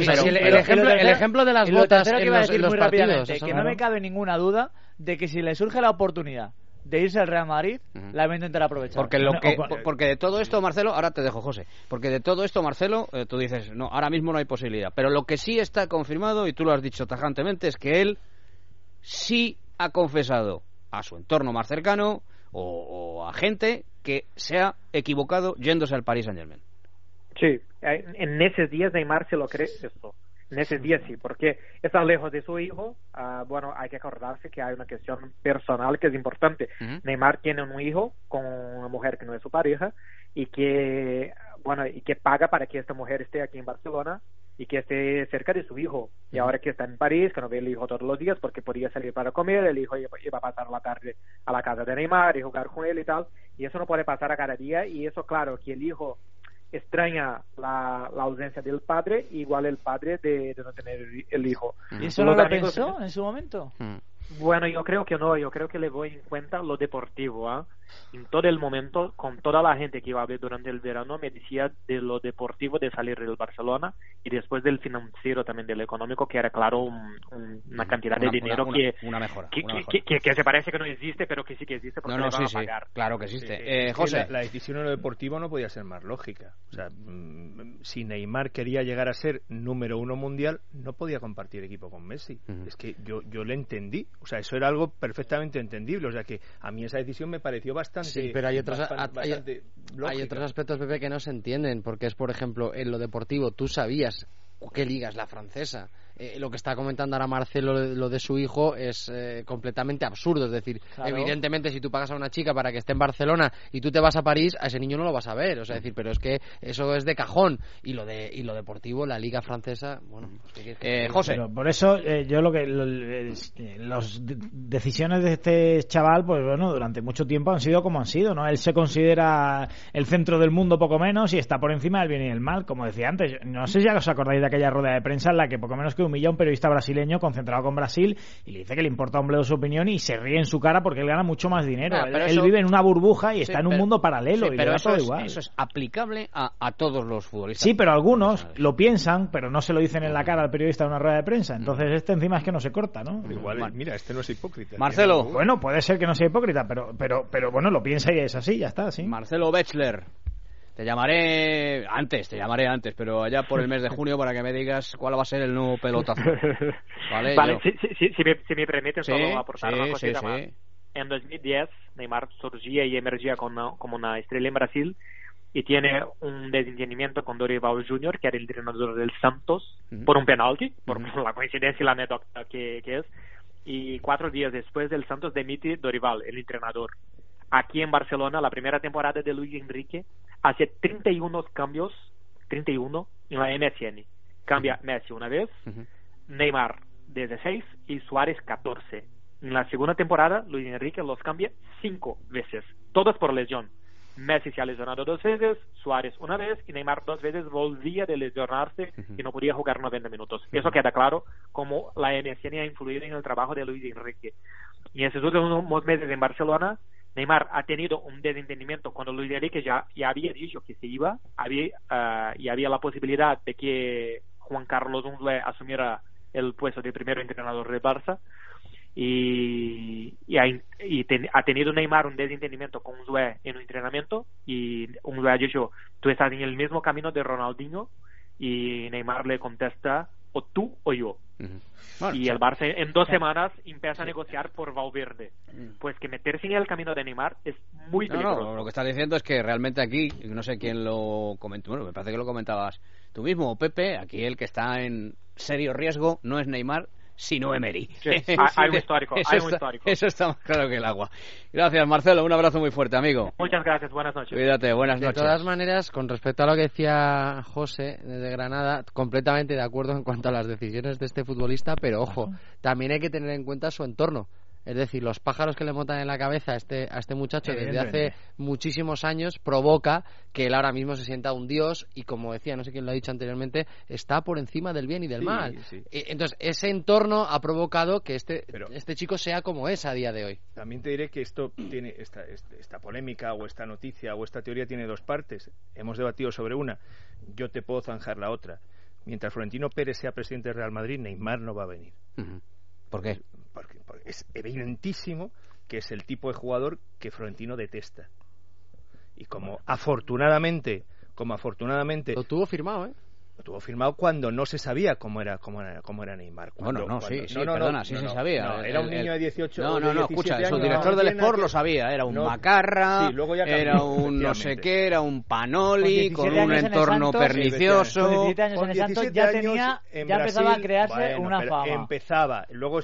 el ejemplo de las botas en los partidos, que no me cabe ninguna duda de que si le surge la oportunidad de irse al Real Madrid, la va a intentar aprovechar. Porque de todo esto, Marcelo, ahora te dejo, José, porque de todo esto, Marcelo, tú dices, no, ahora mismo no hay posibilidad, pero lo que sí está confirmado, y tú lo has dicho tajantemente, es que él sí ha confesado a su entorno más cercano o a gente que se ha equivocado yéndose al Paris Saint-Germain. Sí, en esos días Neymar se lo cree esto. En esos días sí, porque está lejos de su hijo. Bueno, hay que acordarse que hay una cuestión personal que es importante. Neymar tiene un hijo con una mujer que no es su pareja y que paga para que esta mujer esté aquí en Barcelona y que esté cerca de su hijo. Y ahora que está en París, que no ve el hijo todos los días porque podía salir para comer, el hijo iba a pasar la tarde a la casa de Neymar y jugar con él y tal, y eso no puede pasar a cada día, y eso, claro, que el hijo extraña la ausencia del padre, igual el padre de no tener el hijo. ¿Y eso no lo pensó en su momento? Bueno, yo creo que no, yo creo que le voy en cuenta lo deportivo, en todo el momento, con toda la gente que iba a ver durante el verano, me decía de lo deportivo de salir del Barcelona y después del financiero también, del económico, que era claro una cantidad de dinero una mejora, que se parece que no existe, pero que sí que existe porque le van a pagar. Claro que existe. José, la decisión en lo deportivo no podía ser más lógica. O sea, si Neymar quería llegar a ser número 1 mundial, no podía compartir equipo con Messi. Es que yo le entendí. O sea, eso era algo perfectamente entendible. O sea, que a mí esa decisión me pareció bastante... Sí, pero hay otros aspectos, Pepe, que no se entienden, porque es, por ejemplo, en lo deportivo tú sabías ¿qué liga es la francesa? Lo que está comentando ahora Marcelo, lo de su hijo, es completamente absurdo. Es decir, claro, evidentemente, si tú pagas a una chica para que esté en Barcelona y tú te vas a París, a ese niño no lo vas a ver. O sea, decir, pero es que eso es de cajón. Y lo deportivo, la liga francesa, bueno, pues, José. Pero por eso yo las decisiones de este chaval, pues bueno, durante mucho tiempo han sido como han sido, ¿no? Él se considera el centro del mundo poco menos y está por encima del bien y del mal, como decía antes. No sé si ya os acordáis de aquella rueda de prensa en la que poco menos que humilla a un periodista brasileño concentrado con Brasil y le dice que le importa un bledo su opinión y se ríe en su cara porque él gana mucho más dinero. Él vive en una burbuja y está en un mundo paralelo, y le da todo igual. Eso es aplicable a todos los futbolistas. Sí, pero algunos lo piensan, pero no se lo dicen en la cara al periodista en una rueda de prensa. Entonces encima es que no se corta, ¿no? Igual, mira, no es hipócrita. Marcelo. Bueno, puede ser que no sea hipócrita, pero bueno, lo piensa y es así, ya está, sí. Marcelo Bechler. Te llamaré antes, pero allá por el mes de junio para que me digas cuál va a ser el nuevo pelotazo. Vale, si me permiten solo aportar una cosita más. En 2010, Neymar surgía y emergía como una estrella en Brasil y tiene un desentendimiento con Dorival Jr., que era el entrenador del Santos, por un penalti, por la coincidencia y la anécdota que es. Y 4 días después, el Santos demite Dorival, el entrenador. Aquí en Barcelona, la primera temporada de Luis Enrique, hace 31 cambios, 31 en la MSN. Cambia Messi una vez, Neymar 16 y Suárez 14. En la segunda temporada, Luis Enrique los cambia 5 veces, todos por lesión. Messi se ha lesionado 2 veces, Suárez una vez y Neymar 2 veces volvía de lesionarse y no podía jugar 90 minutos. Eso queda claro como la MSN ha influido en el trabajo de Luis Enrique. Y en esos últimos meses en Barcelona, Neymar ha tenido un desentendimiento cuando Luis Enrique ya había dicho que se iba, y había la posibilidad de que Juan Carlos Unzué asumiera el puesto de primer entrenador del Barça, y ha tenido Neymar un desentendimiento con Unzué en un entrenamiento, y Unzué ha dicho: tú estás en el mismo camino de Ronaldinho, y Neymar le contesta: o tú o yo. Bueno, y el Barça en 2 semanas empieza a negociar por Valverde. Pues que meterse en el camino de Neymar es muy peligroso. No, lo que estás diciendo es que realmente aquí, no sé quién lo comentó, bueno, me parece que lo comentabas tú mismo, o Pepe, aquí el que está en serio riesgo no es Neymar, sino Emery. Sí, hay un histórico. Eso está más claro que el agua. Gracias, Marcelo, un abrazo muy fuerte, amigo. Muchas gracias, buenas noches. Cuídate, buenas noches. De todas maneras, con respecto a lo que decía José desde Granada, completamente de acuerdo en cuanto a las decisiones de este futbolista, pero ojo, también hay que tener en cuenta su entorno. Es decir, los pájaros que le montan en la cabeza a este muchacho desde hace muchísimos años provoca que él ahora mismo se sienta un dios y, como decía, no sé quién lo ha dicho anteriormente, está por encima del bien y del mal. Sí. Entonces, ese entorno ha provocado que este chico sea como es a día de hoy. También te diré que esto tiene esta polémica o esta noticia o esta teoría tiene 2 partes. Hemos debatido sobre una, yo te puedo zanjar la otra. Mientras Florentino Pérez sea presidente del Real Madrid, Neymar no va a venir. ¿Por qué? Porque es evidentísimo que es el tipo de jugador que Florentino detesta. Y como afortunadamente lo tuvo firmado, Lo tuvo firmado cuando no se sabía cómo era Neymar. Sí se sabía. Era un niño de 18 escucha, años, su director del Sport lo sabía, era un macarra, era un no sé qué, era un panoli, con un entorno pernicioso. Con 17 años en el Santos ya empezaba a crearse una fama. Luego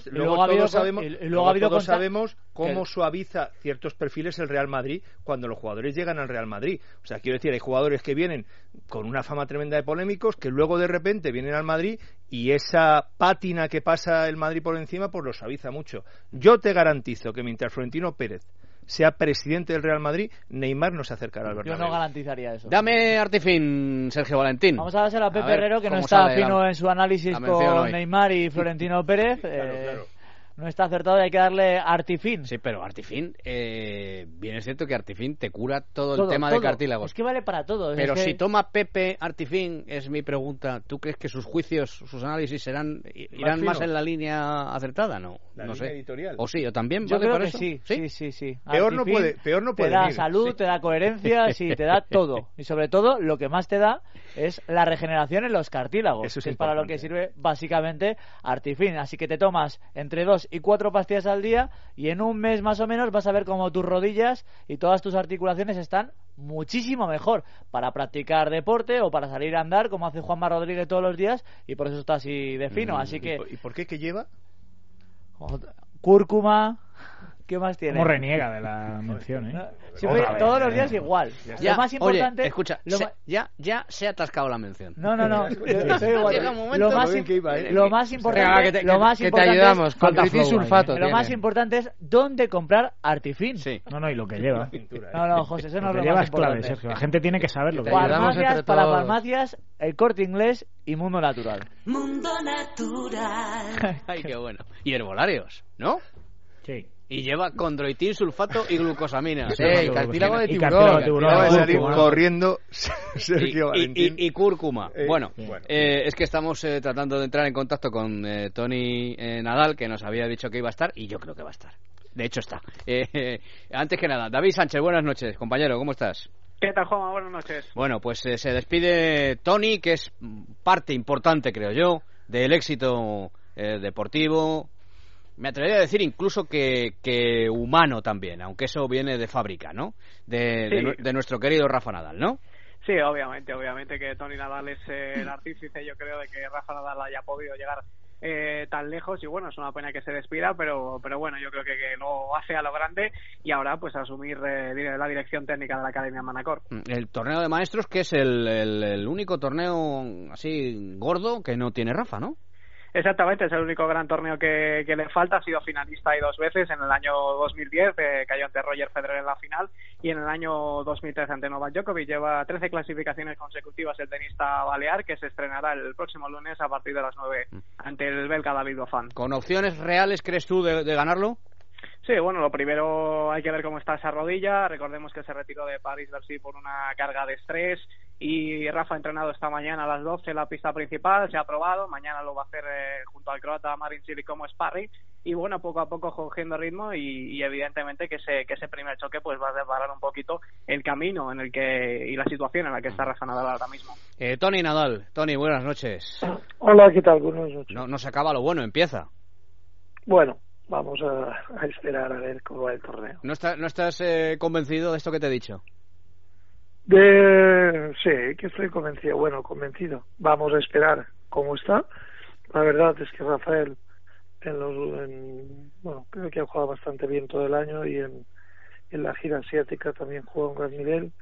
todos sabemos cómo suaviza ciertos perfiles el Real Madrid cuando los jugadores llegan al Real Madrid. O sea, quiero decir, hay jugadores que vienen con una fama tremenda de polémicos, que luego de repente vienen al Madrid y esa pátina que pasa el Madrid por encima pues lo suaviza mucho. Yo te garantizo que mientras Florentino Pérez sea presidente del Real Madrid, Neymar no se acercará al Bernabéu. Yo no garantizaría eso. Dame Artifin, Sergio Valentín. Vamos a dárselo a Pepe Herrero, que no está fino en su análisis con Neymar y Florentino Pérez. Claro. No está acertado y hay que darle Artifin. Sí, pero Artifin, bien es cierto que Artifin te cura todo el tema de cartílagos. Es que vale para todo. Pero si toma Pepe Artifin, es mi pregunta, ¿tú crees que sus juicios, sus análisis irán más en la línea acertada? No sé. Editorial. O sí, o también. Yo creo que eso? Sí. Peor no puede te da salud, te da coherencia, sí, te da todo. Y sobre todo, lo que más te da es la regeneración en los cartílagos. Eso es para lo que sirve básicamente Artifin. Así que te tomas entre 2 y 4 pastillas al día, y en un mes más o menos vas a ver como tus rodillas y todas tus articulaciones están muchísimo mejor para practicar deporte o para salir a andar, como hace Juanma Rodríguez todos los días, y por eso está así de fino. Así que... ¿Y por qué? ¿Qué lleva? Cúrcuma. ¿Qué más tiene? Como reniega de la mención, ¿eh? Siempre, todos los días igual. Ya, lo más importante... Oye, escucha, ya se ha atascado la mención. No. Llega un momento... Lo más importante... Que te ayudamos, con tritilsulfato. Lo más importante es dónde comprar Artifin. Sí. No, y lo que lleva. No, José, eso no es lo lleva más es clave, importante. Sergio. La gente tiene que saber lo que lleva. Para farmacias, El Corte Inglés y Mundo Natural. Mundo Natural. Ay, qué bueno. Y herbolarios, ¿no? Sí. Y lleva condroitin, sulfato y glucosamina. Cartílago de tiburón. Va a salir corriendo Sergio Valentín. Y cúrcuma. Bueno, es que estamos tratando de entrar en contacto con Tony Nadal, que nos había dicho que iba a estar, y yo creo que va a estar. De hecho está. Antes que nada, David Sánchez, buenas noches, compañero, ¿cómo estás? ¿Qué tal, Juanma? Buenas noches. Bueno, pues se despide Tony, que es parte importante, creo yo, del éxito deportivo. Me atrevería a decir incluso que humano también, aunque eso viene de fábrica, ¿no? De nuestro querido Rafa Nadal, ¿no? Sí, obviamente que Tony Nadal es el artífice, yo creo, de que Rafa Nadal haya podido llegar tan lejos, y bueno, es una pena que se despida, pero bueno, yo creo que lo hace a lo grande, y ahora pues asumir la dirección técnica de la Academia Manacor. El torneo de maestros, que es el único torneo así gordo que no tiene Rafa, ¿no? Exactamente, es el único gran torneo que le falta. Ha sido finalista 2 veces, en el año 2010 cayó ante Roger Federer en la final, y en el año 2013 ante Novak Djokovic. Lleva 13 clasificaciones consecutivas el tenista balear, que se estrenará el próximo lunes a partir de las 9 ante el belga David Goffin. ¿Con opciones reales crees tú de ganarlo? Sí, bueno, lo primero hay que ver cómo está esa rodilla. Recordemos que se retiró de París-Bercy por una carga de estrés, y Rafa ha entrenado esta mañana a las 12 en la pista principal, se ha probado, mañana lo va a hacer junto al croata Marin Cilic como sparring, y bueno, poco a poco cogiendo ritmo, y evidentemente que ese primer choque pues va a separar un poquito el camino en el que y la situación en la que está Rafa Nadal ahora mismo. Tony Nadal, Tony, buenas noches. Hola, ¿qué tal? Buenas noches. No se acaba lo bueno, empieza. Bueno, vamos a esperar a ver cómo va el torneo. ¿No estás convencido de esto que te he dicho? Sí, que estoy convencido. Bueno, convencido. Vamos a esperar cómo está. La verdad es que Rafael, creo que ha jugado bastante bien todo el año, y en la gira asiática también juega a un gran nivel.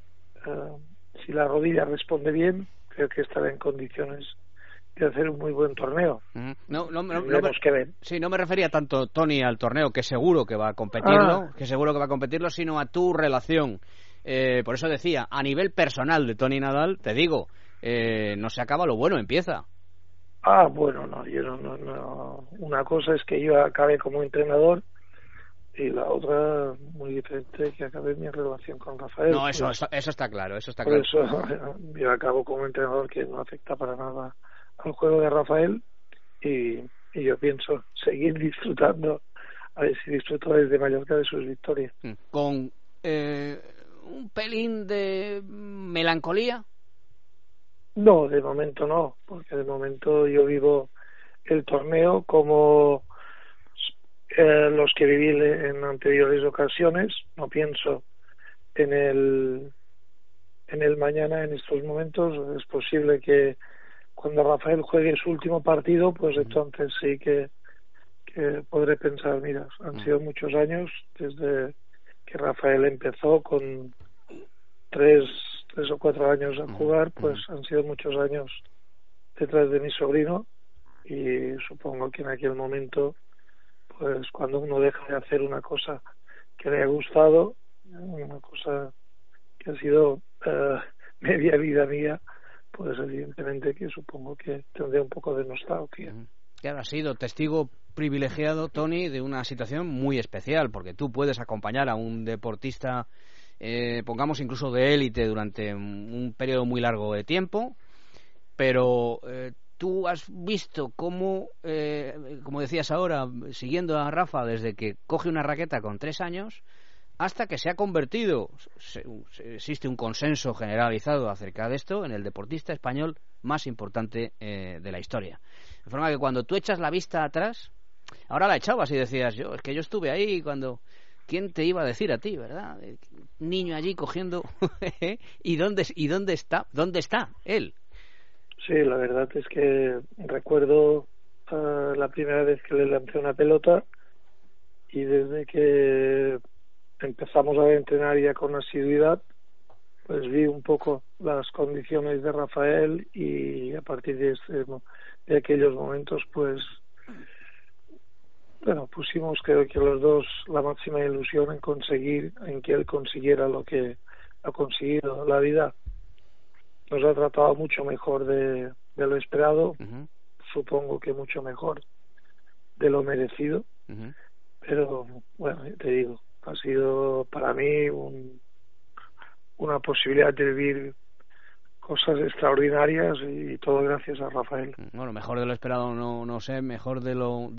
Si la rodilla responde bien, creo que estará en condiciones de hacer un muy buen torneo. No me refería tanto, Tony, al torneo, que seguro que va a competirlo, sino a tu relación. Por eso decía, a nivel personal de Tony Nadal, te digo, no se acaba lo bueno, empieza. Bueno, no. Una cosa es que yo acabe como entrenador, y la otra, muy diferente, que acabe mi relación con Rafael. No, eso está claro, Por eso yo acabo como entrenador, que no afecta para nada al juego de Rafael, y yo pienso seguir disfrutando, a ver si disfruto desde Mallorca de sus victorias. Con un pelín de melancolía. No, de momento no, porque de momento yo vivo el torneo como los que viví en anteriores ocasiones. No pienso en el mañana, en estos momentos. Es posible que cuando Rafael juegue su último partido, pues entonces sí que podré pensar, mira, han sido muchos años desde que Rafael empezó, con 3 o 4 años a jugar, pues han sido muchos años detrás de mi sobrino, y supongo que en aquel momento, pues cuando uno deja de hacer una cosa que le ha gustado, una cosa que ha sido media vida mía, pues evidentemente que supongo que tendré un poco de nostalgia. Claro, has sido testigo privilegiado, Tony, de una situación muy especial, porque tú puedes acompañar a un deportista, pongamos incluso de élite, durante un periodo muy largo de tiempo, pero tú has visto cómo, como decías ahora, siguiendo a Rafa desde que coge una raqueta con 3 años hasta que se ha convertido, existe un consenso generalizado acerca de esto, en el deportista español más importante de la historia. De forma que cuando tú echas la vista atrás, ahora la echabas y decías, es que yo estuve ahí cuando... ¿Quién te iba a decir a ti, verdad? Niño allí cogiendo... ¿Y dónde está? ¿Dónde está él? Sí, la verdad es que recuerdo la primera vez que le lancé una pelota, y desde que empezamos a entrenar ya con asiduidad, pues vi un poco las condiciones de Rafael, y a partir de aquellos momentos, pues bueno, pusimos, creo que los dos, la máxima ilusión en que él consiguiera lo que ha conseguido. La vida nos ha tratado mucho mejor de lo esperado, supongo que mucho mejor de lo merecido, pero bueno, te digo, ha sido para mí una posibilidad de vivir cosas extraordinarias, y todo gracias a Rafael. Bueno, mejor de lo esperado no sé, mejor de lo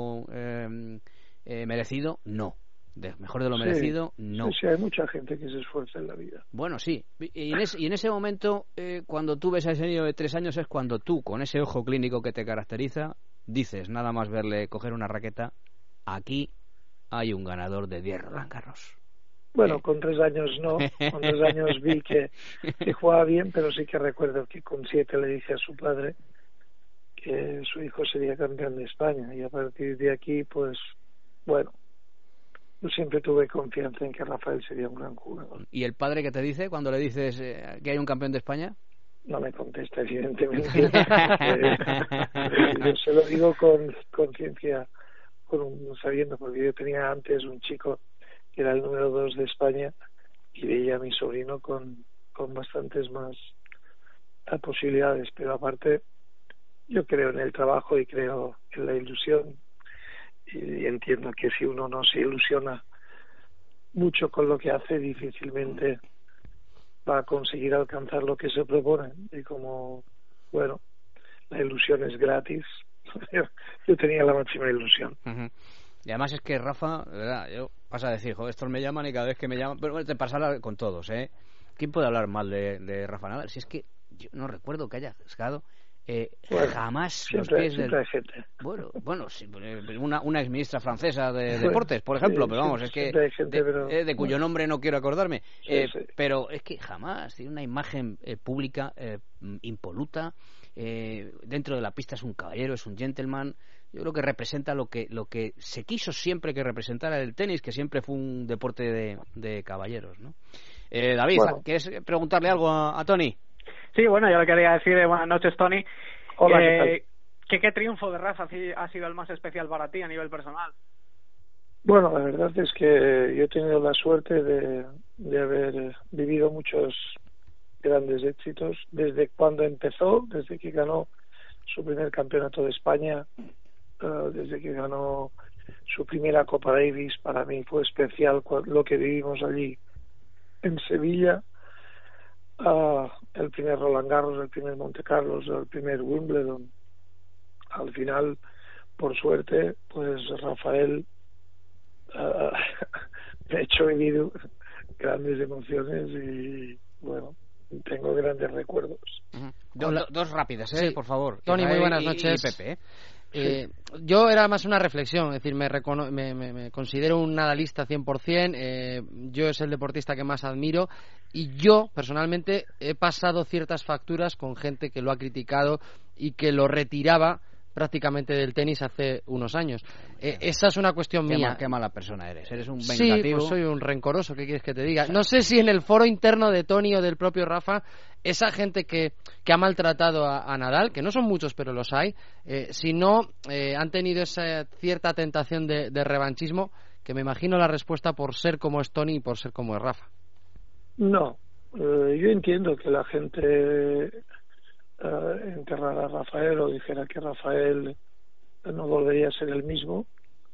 merecido no. Mejor de lo merecido no. Sí, hay mucha gente que se esfuerza en la vida. Bueno, sí, y en ese momento, cuando tú ves a ese niño de 3 años, es cuando tú, con ese ojo clínico que te caracteriza, dices, nada más verle coger una raqueta, aquí hay un ganador de 10 Roland Garros. Bueno, con 3 años no, con 3 años vi que jugaba bien, pero sí que recuerdo que con 7 le dije a su padre que su hijo sería campeón de España, y a partir de aquí, pues, bueno, yo siempre tuve confianza en que Rafael sería un gran jugador. ¿Y el padre qué te dice cuando le dices que hay un campeón de España? No me contesta, evidentemente. Yo se lo digo con conciencia, sabiendo, porque yo tenía antes un chico que era el número 2 de España, y veía a mi sobrino con bastantes más posibilidades, pero aparte yo creo en el trabajo y creo en la ilusión, y entiendo que si uno no se ilusiona mucho con lo que hace, difícilmente va a conseguir alcanzar lo que se propone. Y como, bueno, la ilusión es gratis, yo tenía la máxima ilusión. Y además es que Rafa, de verdad, yo paso a decir, joder, estos me llaman y cada vez que me llaman, pero bueno, te pasa con todos, ¿eh? ¿Quién puede hablar mal de Rafa Nadal? Si es que yo no recuerdo que haya jugado jamás los pies del... Bueno, sí, una exministra francesa de deportes, por ejemplo, pero vamos, es que de cuyo nombre no quiero acordarme, pero es que jamás tiene una imagen pública impoluta, dentro de la pista es un caballero, es un gentleman. Yo creo que representa lo que se quiso siempre que representara el tenis, que siempre fue un deporte de caballeros, ¿no? David, ¿quieres preguntarle algo a Tony? Sí, bueno, yo le quería decir buenas noches, Tony. Hola, ¿qué tal? ¿Qué triunfo de Rafa ha sido el más especial para ti a nivel personal? Bueno, la verdad es que yo he tenido la suerte de haber vivido muchos grandes éxitos desde cuando empezó, desde que ganó su primer campeonato de España, desde que ganó su primera Copa Davis. Para mí fue especial lo que vivimos allí en Sevilla, el primer Roland Garros, el primer Monte Carlo, el primer Wimbledon. Al final, por suerte, pues Rafael me ha hecho vivir grandes emociones, y bueno, tengo grandes recuerdos. Dos rápidas, sí, por favor. Tony, muy buenas noches. Y Pepe, Sí. Yo era más una reflexión, es decir, me considero un nadalista 100%, yo es el deportista que más admiro, y yo personalmente he pasado ciertas facturas con gente que lo ha criticado y que lo retiraba prácticamente del tenis hace unos años. Esa es una cuestión mía. Qué mala persona eres un vengativo. Sí, pues soy un rencoroso, ¿qué quieres que te diga? No sé si en el foro interno de Tony o del propio Rafa, esa gente que ha maltratado a Nadal, que no son muchos pero los hay, si no han tenido esa cierta tentación de revanchismo, que me imagino la respuesta por ser como es Tony y por ser como es Rafa. No, yo entiendo que la gente enterrara a Rafael o dijera que Rafael no volvería a ser el mismo.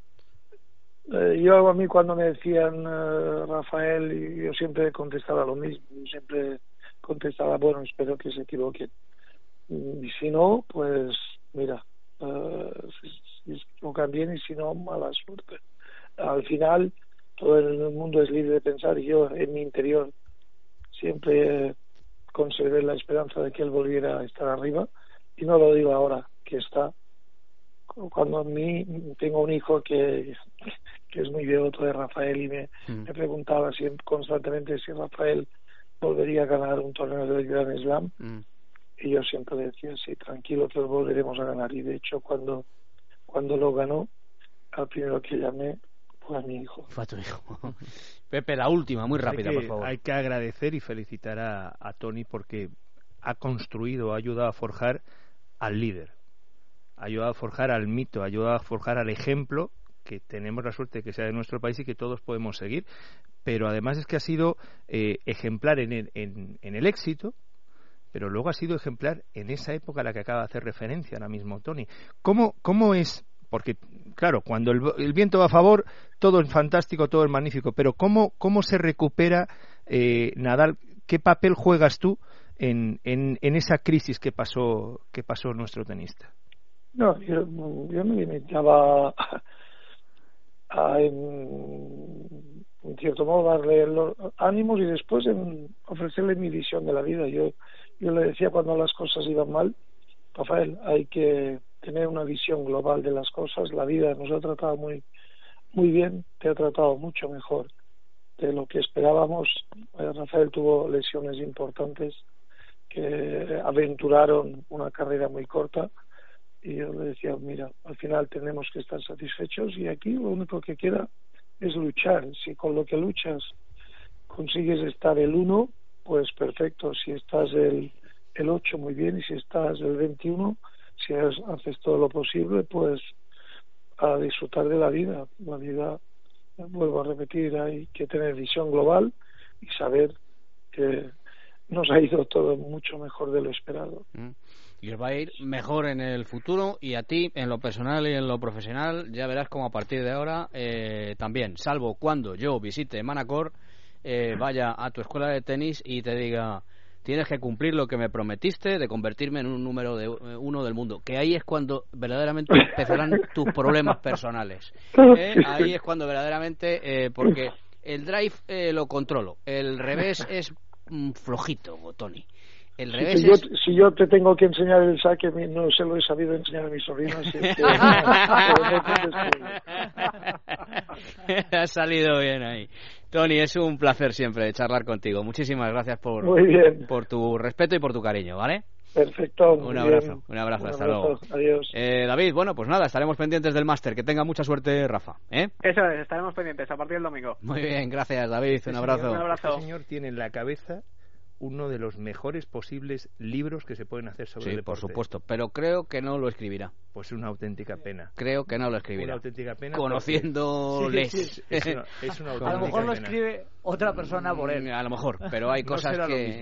A mí cuando me decían Rafael, yo siempre contestaba lo mismo. Yo siempre contestaba, bueno, espero que se equivoquen, y si no, pues mira, si se equivocan bien, y si no, mala suerte. Al final todo el mundo es libre de pensar, y yo en mi interior siempre conservé la esperanza de que él volviera a estar arriba, y no lo digo ahora que está cuando a mí tengo un hijo que es muy devoto de Rafael y me preguntaba constantemente si Rafael volvería a ganar un torneo del Grand Slam, y yo siempre le decía, sí, tranquilo, que lo volveremos a ganar. Y de hecho cuando lo ganó, al primero que llamé fue a mi hijo. Fue a tu hijo. Pepe, la última, muy rápida, por favor. Hay que agradecer y felicitar a Tony porque ha construido, ha ayudado a forjar al líder, ha ayudado a forjar al mito, ha ayudado a forjar al ejemplo que tenemos la suerte de que sea de nuestro país y que todos podemos seguir. Pero además es que ha sido ejemplar en el éxito, pero luego ha sido ejemplar en esa época a la que acaba de hacer referencia ahora mismo Tony. ¿Cómo es? Porque, claro, cuando el viento va a favor, todo es fantástico, todo es magnífico, pero ¿cómo se recupera Nadal? ¿Qué papel juegas tú en esa crisis que pasó nuestro tenista? No, yo me limitaba en cierto modo darle los ánimos y después en ofrecerle mi visión de la vida. Yo le decía cuando las cosas iban mal, Rafael, hay que tener una visión global de las cosas. La vida nos ha tratado muy bien, te ha tratado mucho mejor de lo que esperábamos. Rafael tuvo lesiones importantes que aventuraron una carrera muy corta y yo le decía, mira, al final tenemos que estar satisfechos y aquí lo único que queda es luchar. Si con lo que luchas consigues estar el 1, pues perfecto. Si estás el 8, muy bien, y si estás el 21, si haces todo lo posible, pues a disfrutar de la vida. La vida, vuelvo a repetir, hay que tener visión global y saber que nos ha ido todo mucho mejor de lo esperado. Y os va a ir mejor en el futuro, y a ti, en lo personal y en lo profesional, ya verás como a partir de ahora también, salvo cuando yo visite Manacor, vaya a tu escuela de tenis y te diga, tienes que cumplir lo que me prometiste de convertirme en un número uno del mundo, que ahí es cuando verdaderamente empezarán tus problemas personales. Ahí es cuando verdaderamente, porque el drive lo controlo, el revés es flojito, Tony. El revés si yo te tengo que enseñar el saque, no se lo he sabido enseñar a mis sobrinos. Ha salido bien ahí. Tony, es un placer siempre charlar contigo. Muchísimas gracias por tu respeto y por tu cariño, ¿vale? Perfecto. Un abrazo, hasta luego. Adiós. David, bueno, pues nada, estaremos pendientes del máster. Que tenga mucha suerte, Rafa. Eso es, estaremos pendientes a partir del domingo. Muy bien, gracias, David. Un abrazo. Este señor tiene en la cabeza uno de los mejores posibles libros que se pueden hacer sobre el deporte. Por supuesto, pero creo que no lo escribirá. Pues una auténtica pena. Creo que no lo escribirá. Una auténtica pena. Conociéndoles. Sí, es una auténtica pena. A lo mejor lo escribe otra persona por él. A lo mejor, pero hay cosas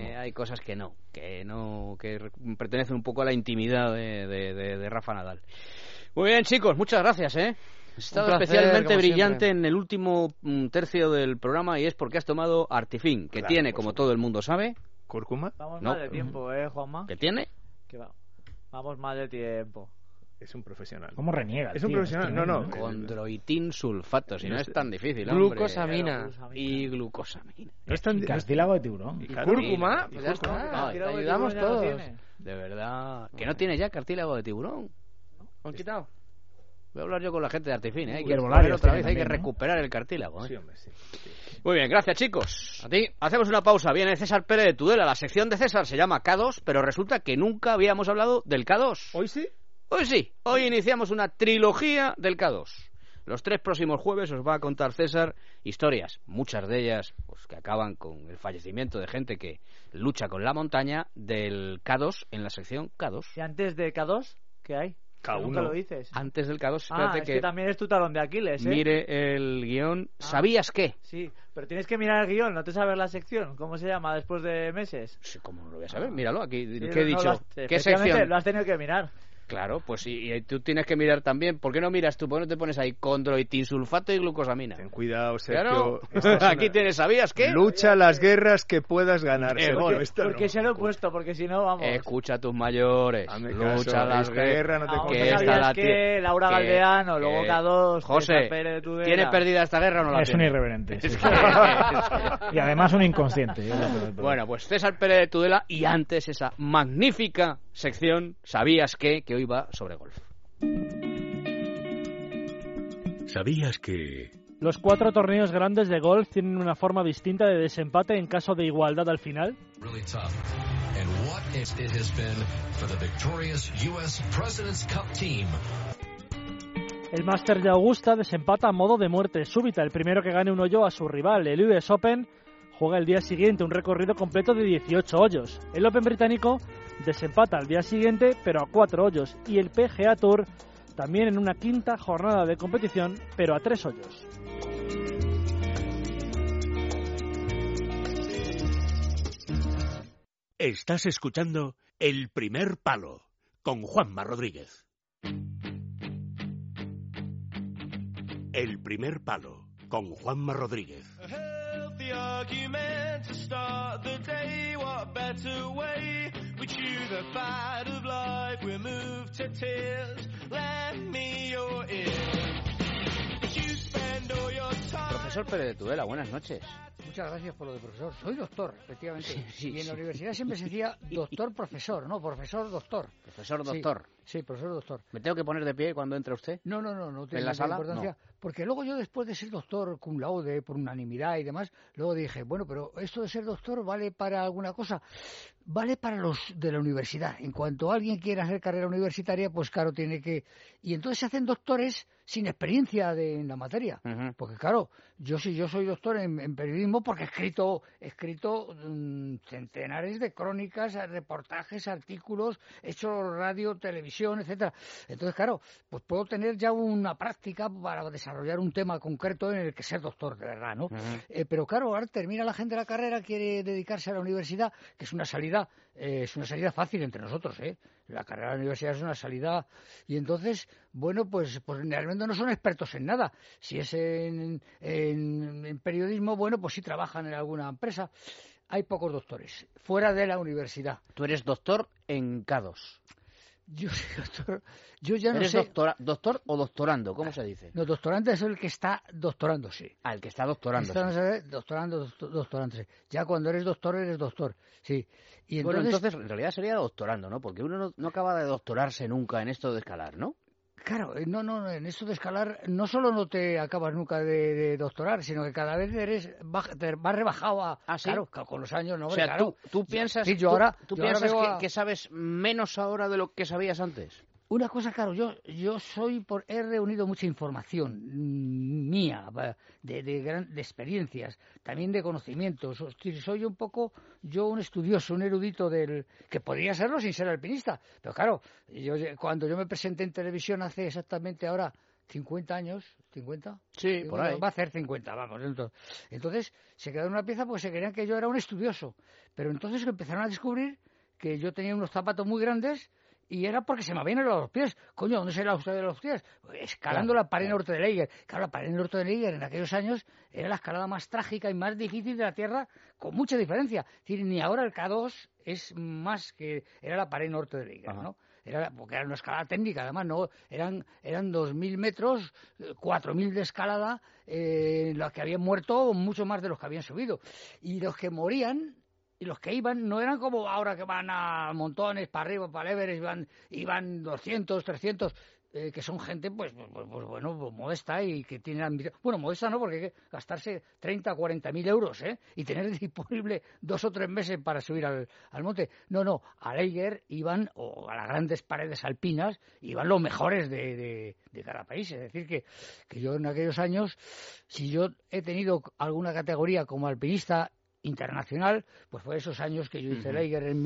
que pertenecen un poco a la intimidad de Rafa Nadal. Muy bien, chicos, muchas gracias, He estado especialmente brillante en el último tercio del programa, y es porque has tomado Artifin, que tiene, como todo el mundo sabe, ¿cúrcuma? Vamos mal de tiempo, Juanma. ¿Qué tiene? Vamos mal de tiempo. Es un profesional. ¿Cómo reniega? Es un profesional. No. Condroitin sulfato, si no es tan difícil, glucosamina. Y glucosamina. Cartílago de tiburón. ¿Y cúrcuma? Pues ya está. Te ayudamos todos. De verdad. ¿Que no tiene ya cartílago de tiburón? ¿Lo han quitado? Voy a hablar yo con la gente de Artifin, hay que recuperar el cartílago. Sí, hombre, sí. Muy bien, gracias, chicos. A ti. Hacemos una pausa. Viene César Pérez de Tudela. La sección de César se llama K2, pero resulta que nunca habíamos hablado del K2. ¿Hoy sí? Hoy sí. Hoy iniciamos una trilogía del K2. Los 3 próximos jueves os va a contar César historias, muchas de ellas pues, que acaban con el fallecimiento de gente que lucha con la montaña, del K2 en la sección K2. ¿Y antes de K2 qué hay? K1. Nunca lo dices. Antes del K2, espérate es que también es tu talón de Aquiles, Mire el guión. ¿Sabías qué? Sí, pero tienes que mirar el guión, no te sabes la sección. ¿Cómo se llama después de meses? Sí, ¿cómo no lo voy a saber? Míralo aquí. Sí, ¿Qué he dicho? ¿Qué sección? Lo has tenido que mirar. Claro, pues y tú tienes que mirar también. ¿Por qué no miras tú? ¿Por qué no te pones ahí condroitinsulfato y glucosamina? Ten cuidado, Sergio. Claro. Aquí tienes, ¿sabías qué? Lucha las guerras que puedas ganar. Porque se lo he puesto, porque si no, vamos. Escucha a tus mayores. Lucha las guerras. Que Laura Galdeano, luego K2. José, ¿tiene perdida esta guerra o no la tiene? Es un irreverente. Y además un inconsciente. Bueno, pues César Pérez de Tudela, y antes esa magnífica sección ¿Sabías qué? Que hoy va sobre golf. ¿Sabías que...? ¿Los 4 torneos grandes de golf tienen una forma distinta de desempate en caso de igualdad al final? El Masters de Augusta desempata a modo de muerte súbita. El primero que gane un hoyo a su rival. El US Open juega el día siguiente un recorrido completo de 18 hoyos. El Open británico desempata al día siguiente, pero a 4 hoyos. Y el PGA Tour también en una quinta jornada de competición, pero a 3 hoyos. Estás escuchando El Primer Palo con Juanma Rodríguez. El Primer Palo con Juanma Rodríguez. Profesor Pérez de Tudela, buenas noches. Muchas gracias por lo de profesor. Soy doctor, efectivamente. Y en la universidad siempre se decía doctor-profesor, no, profesor-doctor. Profesor-doctor. Sí, profesor-doctor. ¿Me tengo que poner de pie cuando entre usted? No tiene ¿En la sala? importancia. No. Porque luego yo, después de ser doctor cum laude, por unanimidad y demás, luego dije, bueno, pero esto de ser doctor vale para alguna cosa. Vale para los de la universidad. En cuanto alguien quiera hacer carrera universitaria, pues claro, tiene que... Y entonces se hacen doctores sin experiencia en la materia. Uh-huh. Porque claro, yo soy doctor en periodismo porque he escrito centenares de crónicas, reportajes, artículos, he hecho radio, televisión, etcétera. Entonces, claro, pues puedo tener ya una práctica para desarrollar un tema concreto en el que ser doctor, de verdad, ¿no? Uh-huh. Pero claro, ahora termina la gente la carrera, quiere dedicarse a la universidad, que es una salida fácil entre nosotros, ¿eh? La carrera de la universidad es una salida, y entonces, bueno, pues realmente no son expertos en nada. Si es en periodismo, bueno, pues sí trabajan en alguna empresa. Hay pocos doctores fuera de la universidad. Tú eres doctor en K2. Yo soy doctor. Yo ya no sé. ¿Eres doctor o doctorando? ¿Cómo se dice? No, doctorante es el que está doctorándose. Ah, el que está doctorándose. Doctorándose. Ya cuando eres doctor, sí. Y entonces en realidad sería doctorando, ¿no? Porque uno no acaba de doctorarse nunca en esto de escalar, ¿no? Claro, no, en esto de escalar no solo no te acabas nunca de doctorar, sino que cada vez te vas rebajado a... ¿Ah, sí? Claro, con los años, ¿no? O sea, claro. tú piensas, sí, tú piensas que sabes menos ahora de lo que sabías antes. Una cosa, claro, yo he reunido mucha información mía, de experiencias, también de conocimientos. Soy un poco, un estudioso, un erudito que podría serlo sin ser alpinista. Pero claro, cuando yo me presenté en televisión hace exactamente ahora 50 años, ¿50? Sí, por ahí. Va a hacer 50, vamos. Entonces se quedó en una pieza porque se creían que yo era un estudioso. Pero entonces empezaron a descubrir que yo tenía unos zapatos muy grandes. Y era porque se me habían helado los pies. Coño, ¿dónde se helaba usted de los pies? Escalando la pared norte de Leiger. Claro, la pared norte de Leiger en aquellos años era la escalada más trágica y más difícil de la Tierra, con mucha diferencia. Es decir, ni ahora el K2 es más que... Era la pared norte de Leiger, ¿no? Porque era una escalada técnica, además, ¿no? Eran 2.000 metros, 4.000 de escalada, los que habían muerto, mucho más de los que habían subido. Y los que morían... Y los que iban no eran como ahora que van a montones, para arriba, para el Everest, iban 200, 300, que son gente, pues bueno, modesta y que tienen ambición. Bueno, modesta no, porque hay que gastarse 30, 40.000 euros, y tener disponible 2 o 3 meses para subir al monte. No, a Leiger iban, o a las grandes paredes alpinas, iban los mejores de cada país. Es decir, que yo en aquellos años, si yo he tenido alguna categoría como alpinista internacional, pues fue esos años que yo hice Leiger en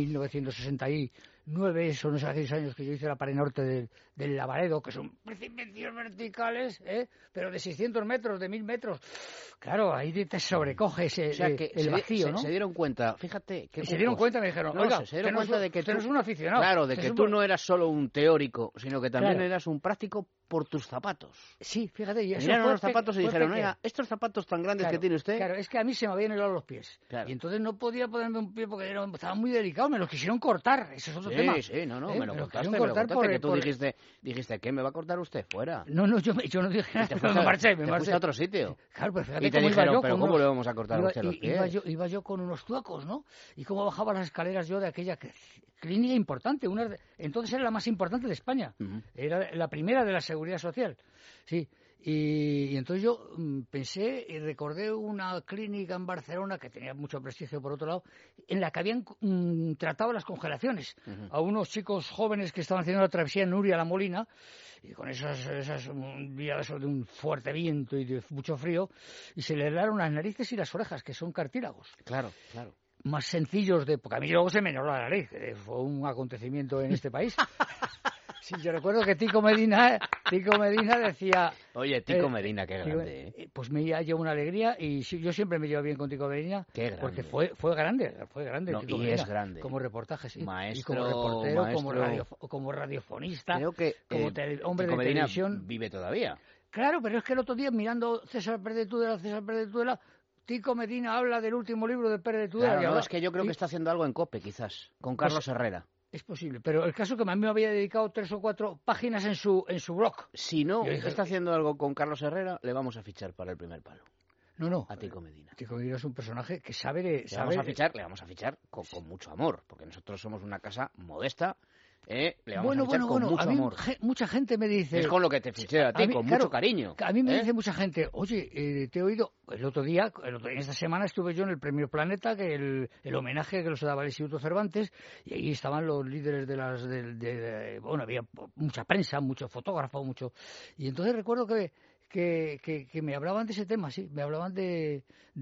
1969, son esos años que yo hice la pared norte del Lavaredo, que son precipicios verticales, pero de 600 metros, de 1.000 metros. Claro, ahí te sobrecoge el vacío, ¿no? Se dieron cuenta, fíjate... Se dieron cuenta, me dijeron, oiga, se dieron cuenta de que tú eres un aficionado. Claro, de que tú no eras solo un teórico, sino que también eras un práctico por tus zapatos. Sí, fíjate. Y eso miraron los zapatos y dijeron, oiga, estos zapatos tan grandes que tiene usted... Claro, es que a mí se me habían helado los pies. Claro. Y entonces no podía ponerme un pie porque estaba muy delicado, me los quisieron cortar, eso es otro tema. Sí, me lo cortaste, que tú dijiste, ¿qué me va a cortar usted? Fuera. No, yo no dije nada, pero me marché. Te fuiste a otro sitio. Claro, pues fíjate y te dijeron, pero ¿cómo le vamos a cortar a usted los pies? Iba yo con unos tuacos, ¿no? Y cómo bajaba las escaleras yo de aquella clínica importante, entonces era la más importante de España, era la primera de la Seguridad Social, sí. Y entonces yo pensé y recordé una clínica en Barcelona que tenía mucho prestigio por otro lado, en la que habían tratado las congelaciones a unos chicos jóvenes que estaban haciendo la travesía en Nuria la Molina, y con esas días de un fuerte viento y de mucho frío, y se le helaron las narices y las orejas, que son cartílagos. Claro, claro. Más sencillos porque a mí luego se me heló la nariz, fue un acontecimiento en este país. Sí, yo recuerdo que Tico Medina decía... Oye, Tico Medina, qué grande. Pues me llevó una alegría y yo siempre me llevo bien con Tico Medina. Qué grande. Porque fue grande no, Tico y Medina, es grande. Como reportaje, sí. Maestro, y como reportero, como radiofonista, creo que, como hombre Tico de Medina televisión. Vive todavía. Claro, pero es que el otro día mirando César Pérez de Tudela, Tico Medina habla del último libro de Pérez de Tudela. Claro, es que yo creo que está haciendo algo en COPE, quizás, con Carlos Herrera. Es posible, pero el caso que a mí me había dedicado 3 o 4 páginas en su blog. Si no está haciendo algo con Carlos Herrera, le vamos a fichar para el primer palo. No. A Tico Medina. Tico Medina es un personaje que sabe Le vamos a fichar con mucho amor, porque nosotros somos una casa modesta. Le vamos a fichar con mucho amor. Mucha gente me dice... Es con lo que te fiché a ti, con mucho cariño. A mí me dice mucha gente, oye, te he oído... El otro día, en esta semana estuve yo en el Premio Planeta, que el homenaje que se daba al Instituto Cervantes, y ahí estaban los líderes bueno, había mucha prensa, mucho fotógrafo, mucho... Y entonces recuerdo que me hablaban de ese tema, sí, me hablaban de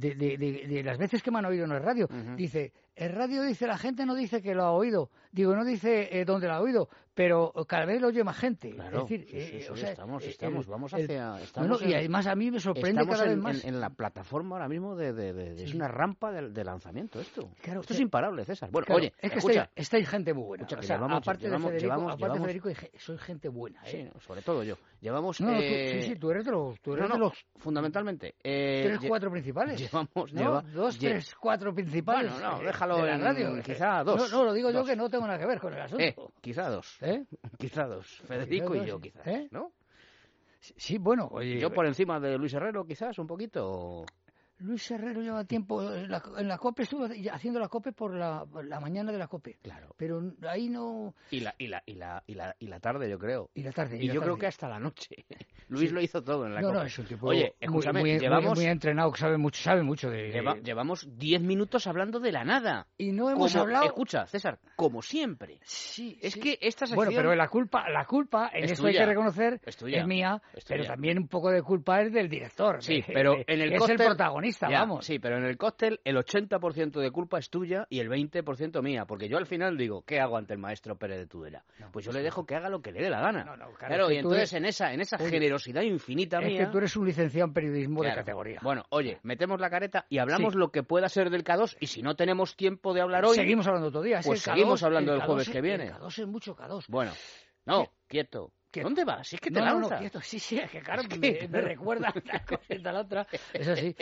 las veces que me han oído en el radio. Dice, el radio dice, la gente no dice que lo ha oído, digo, no dice dónde lo ha oído, pero cada vez lo oye más gente. Claro, es decir, o sea, estamos, vamos hacia... y además a mí me sorprende cada vez más. En la plataforma ahora mismo es una rampa de lanzamiento esto. Claro, esto es imparable, César. Bueno, claro, oye, es que escucha. estáis gente muy buena. Escucha, aparte de Federico, soy gente buena. Sí, sobre todo yo. Llevamos... tú eres de los... Fundamentalmente. 3, 4 principales. Llevamos... 2, 3, 4 principales. Bueno, déjalo de la radio. Quizá 2. No, lo digo yo que no tengo nada que ver con el asunto. Quizá 2. Quizá 2. Federico y yo, quizás. ¿No? Sí, bueno, oye... Yo por encima de Luis Herrero, quizás, un poquito... Luis Herrero lleva tiempo en la COPE, estuve haciendo la COPE por la mañana de la COPE. Claro. Pero ahí no... Y la tarde, yo creo. Y la tarde. Y yo creo que hasta la noche. Luis lo hizo todo en la COPE. No, es un tipo... Oye, escúchame, llevamos... Muy entrenado, que sabe mucho de... Llevamos 10 minutos hablando de la nada. Y no hemos hablado... Escucha, César, como siempre. Sí. Es que esta sección... Bueno, pero la culpa en esto hay que reconocer, es mía, pero también un poco de culpa es del director. Sí, pero en el cóctel... Es el protagonista, vamos. Sí, pero en el cóctel el 80% de culpa es tuya y el 20% mía, porque yo al final digo, ¿qué hago ante el maestro Pérez de Tudela? Pues yo le dejo que haga lo que le dé la gana. Claro, y entonces en esa generosidad infinita mía... Es que tú eres un licenciado en periodismo de categoría. Bueno, oye, metemos la careta y hablamos lo que pueda ser del K2, y si no tenemos tiempo de hablar hoy... Seguimos hablando otro día. Pues seguimos hablando el jueves que viene. El K2 es mucho K2. Bueno, no, quieto. ¿Dónde vas? Si es que te lanzas. No, quieto. Sí, es que claro, me recuerda una cosa a la otra. Eso sí.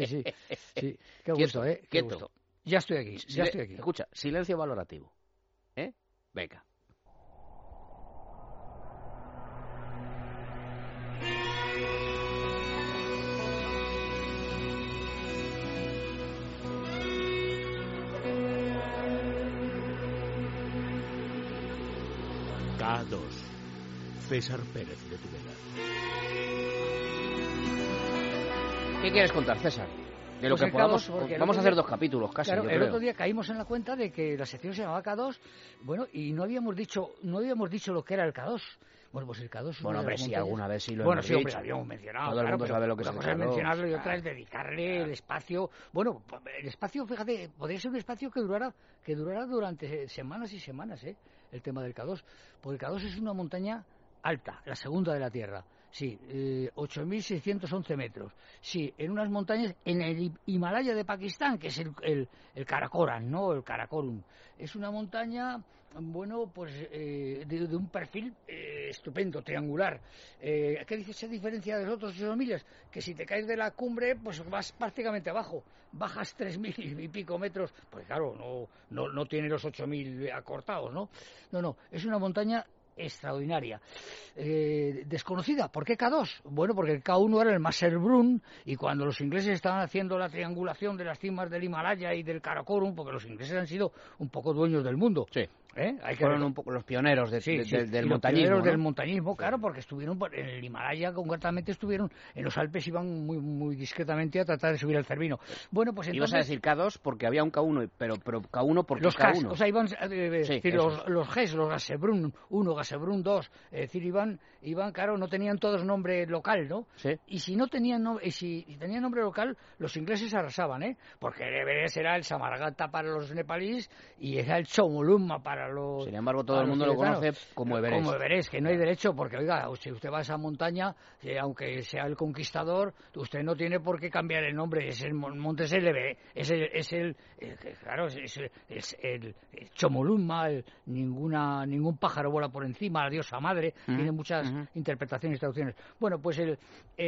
Qué gusto, Qué gusto. Ya estoy aquí. Escucha, silencio valorativo. Venga. K2. César Pérez de Tudela. ¿Qué quieres contar, César? De lo pues que podamos. Vamos a hacer 2 capítulos casi. Claro, yo el creo. otro día caímos en la cuenta de que la sección se llamaba K2, bueno, y no habíamos dicho lo que era el K2. Bueno, pues el K2... Bueno, hombre, sí, alguna vez sí lo hemos dicho. Bueno, sí, hombre, habíamos mencionado. Todo el mundo sabe lo que es el K2. Una cosa es mencionarlo y otra es dedicarle el espacio. Bueno, el espacio, fíjate, podría ser un espacio que durara durante semanas y semanas, el tema del K2. Porque el K2 es una montaña alta, la segunda de la Tierra. Sí, 8.611 metros. Sí, en unas montañas, en el Himalaya de Pakistán, que es el Karakoram, ¿no? El Karakorum. Es una montaña, bueno, pues de un perfil estupendo, triangular. ¿Qué dice esa diferencia de los otros 8.000? Que si te caes de la cumbre, pues vas prácticamente abajo. Bajas 3.000 y pico metros, pues claro, no tiene los 8.000 acortados, ¿no? No, es una montaña extraordinaria, desconocida. ¿Por qué K2? Bueno, porque el K1 era el Masserbrunn, y cuando los ingleses estaban haciendo la triangulación de las cimas del Himalaya y del Karakorum, porque los ingleses han sido un poco dueños del mundo, Fueron un poco los pioneros del montañismo. Los pioneros del ¿no? montañismo, claro, porque estuvieron en el Himalaya, concretamente estuvieron en los Alpes, iban muy discretamente a tratar de subir el Cervino. Bueno, pues entonces... Ibas a decir K2 porque había un K1, pero K1 porque los K1. O sea, iban, decir, los Gs, los Gasebrun 1, Gasebrun 2, es decir, iban, claro, no tenían todos nombre local, ¿no? Sí. Y si no tenían si tenían nombre local, los ingleses arrasaban, porque el Everest era el Samargata para los nepalíes y era el Chomolungma para los... Sin embargo, todo el mundo lo conoce como Everest. Como Everest, que no hay derecho, porque, oiga, si usted va a esa montaña, aunque sea el conquistador, usted no tiene por qué cambiar el nombre, es el monte, es el Everest, es el Chomolungma, ningún pájaro vuela por encima, la diosa madre, tiene muchas interpretaciones y traducciones. Bueno, pues el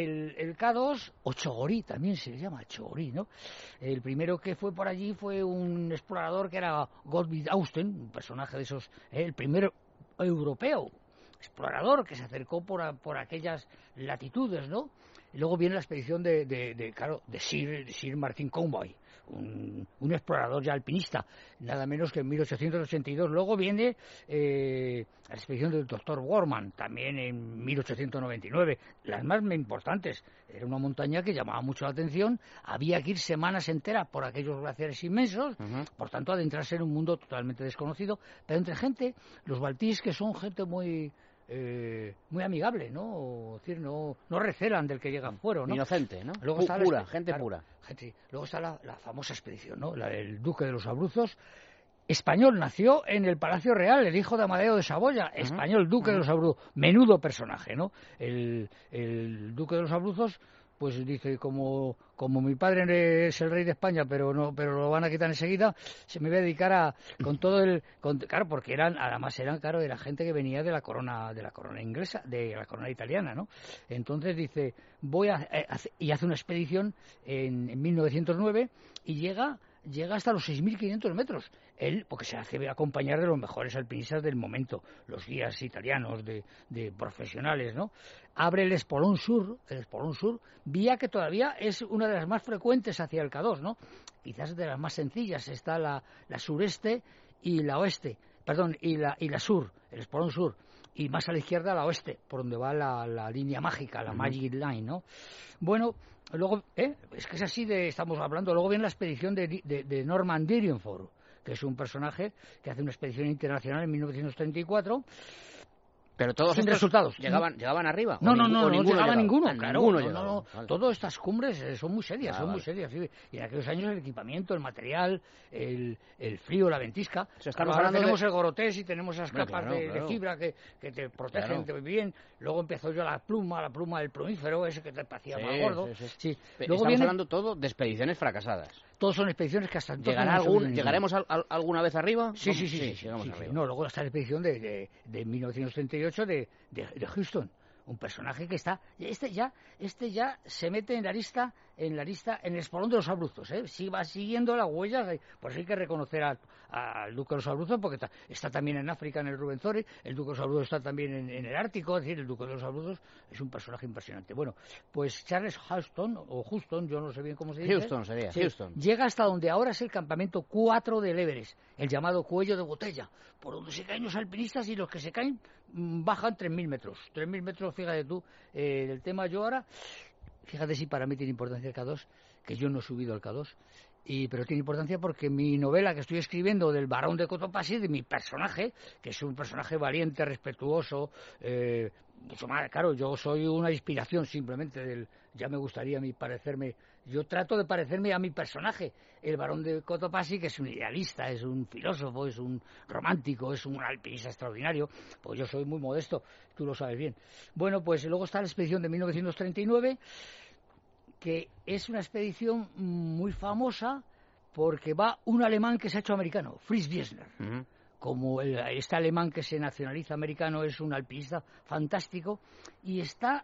K2, o Chogorí, también se le llama Chogorí, ¿no? El primero que fue por allí fue un explorador que era Gottlieb Austen, un personaje de esos, el primer europeo explorador que se acercó por aquellas latitudes, ¿no? Y luego viene la expedición de Sir Martin Conway, un explorador ya alpinista, nada menos que en 1882. Luego viene la expedición del Dr. Worman, también en 1899. Las más importantes, era una montaña que llamaba mucho la atención, había que ir semanas enteras por aquellos glaciares inmensos, por tanto adentrarse en un mundo totalmente desconocido, pero entre gente, los baltís, que son gente muy amigable, ¿no? Es decir, no recelan del que llega fuera, ¿no? Inocente, ¿no? Luego está gente pura. Luego está la famosa expedición, ¿no? La del Duque de los Abruzos. Español, nació en el Palacio Real, el hijo de Amadeo de Saboya, español, Duque de los Abruzos. Menudo personaje, ¿no? El Duque de los Abruzos, pues dice, como mi padre es el rey de España, pero lo van a quitar enseguida, se me voy a dedicar claro, porque era gente que venía de la corona inglesa, de la corona italiana, ¿no? Entonces dice, y hace una expedición en 1909 y llega hasta los 6.500 metros. Él, porque se hace acompañar de los mejores alpinistas del momento, los guías italianos de profesionales, ¿no? Abre el Espolón Sur, vía que todavía es una de las más frecuentes hacia el K2, ¿no? Quizás de las más sencillas. Está la sureste y la oeste, y la sur, el Espolón Sur, y más a la izquierda la oeste, por donde va la línea mágica, la Magic Line, ¿no? Bueno, luego, es que es así estamos hablando. Luego viene la expedición de Norman Dyrenforth, que es un personaje que hace una expedición internacional en 1934. Pero todos sin estos resultados. ¿Llegaban arriba? No llegaba ninguno. Claro, ninguno. Vale. Todas estas cumbres son muy serias, serias. ¿Sí? Y en aquellos años el equipamiento, el material, el frío, la ventisca. Ahora tenemos el Gorotés y tenemos esas capas de fibra que te protegen bien. Luego empezó yo la pluma del plumífero, ese que te hacía más gordo. Sí. Luego estamos hablando todo de expediciones fracasadas. Todos son expediciones que hasta entonces ¿Llegaremos alguna vez arriba? Sí. Llegamos arriba. No, luego está la expedición de 1938 de Houston, un personaje que está este ya se mete en el Espolón de los Abruzos, sí, va siguiendo las huellas. Por eso hay que reconocer al Duque de los Abruzos, porque está también en África, en el Rubenzori. El Duque de los Abruzos está también en el Ártico. Es decir, el Duque de los Abruzos es un personaje impresionante. Bueno, pues Charles Houston, yo no sé bien cómo se dice. Houston. Llega hasta donde ahora es el campamento 4 del Everest, el llamado cuello de botella, por donde se caen los alpinistas, y los que se caen bajan 3.000 metros. 3.000 metros, fíjate tú, del tema. Yo ahora, fíjate si para mí tiene importancia el K2, que yo no he subido al K2, pero tiene importancia porque mi novela que estoy escribiendo del Barón de Cotopaxi, de mi personaje, que es un personaje valiente, respetuoso, mucho más, claro, yo soy una inspiración simplemente ya me gustaría a mí parecerme, yo trato de parecerme a mi personaje, el Barón de Cotopaxi, que es un idealista, es un filósofo, es un romántico, es un alpinista extraordinario. Pues yo soy muy modesto, tú lo sabes bien. Bueno, pues luego está la expedición de 1939, que es una expedición muy famosa porque va un alemán que se ha hecho americano, Fritz Wiesner. Como este alemán que se nacionaliza americano, es un alpinista fantástico y está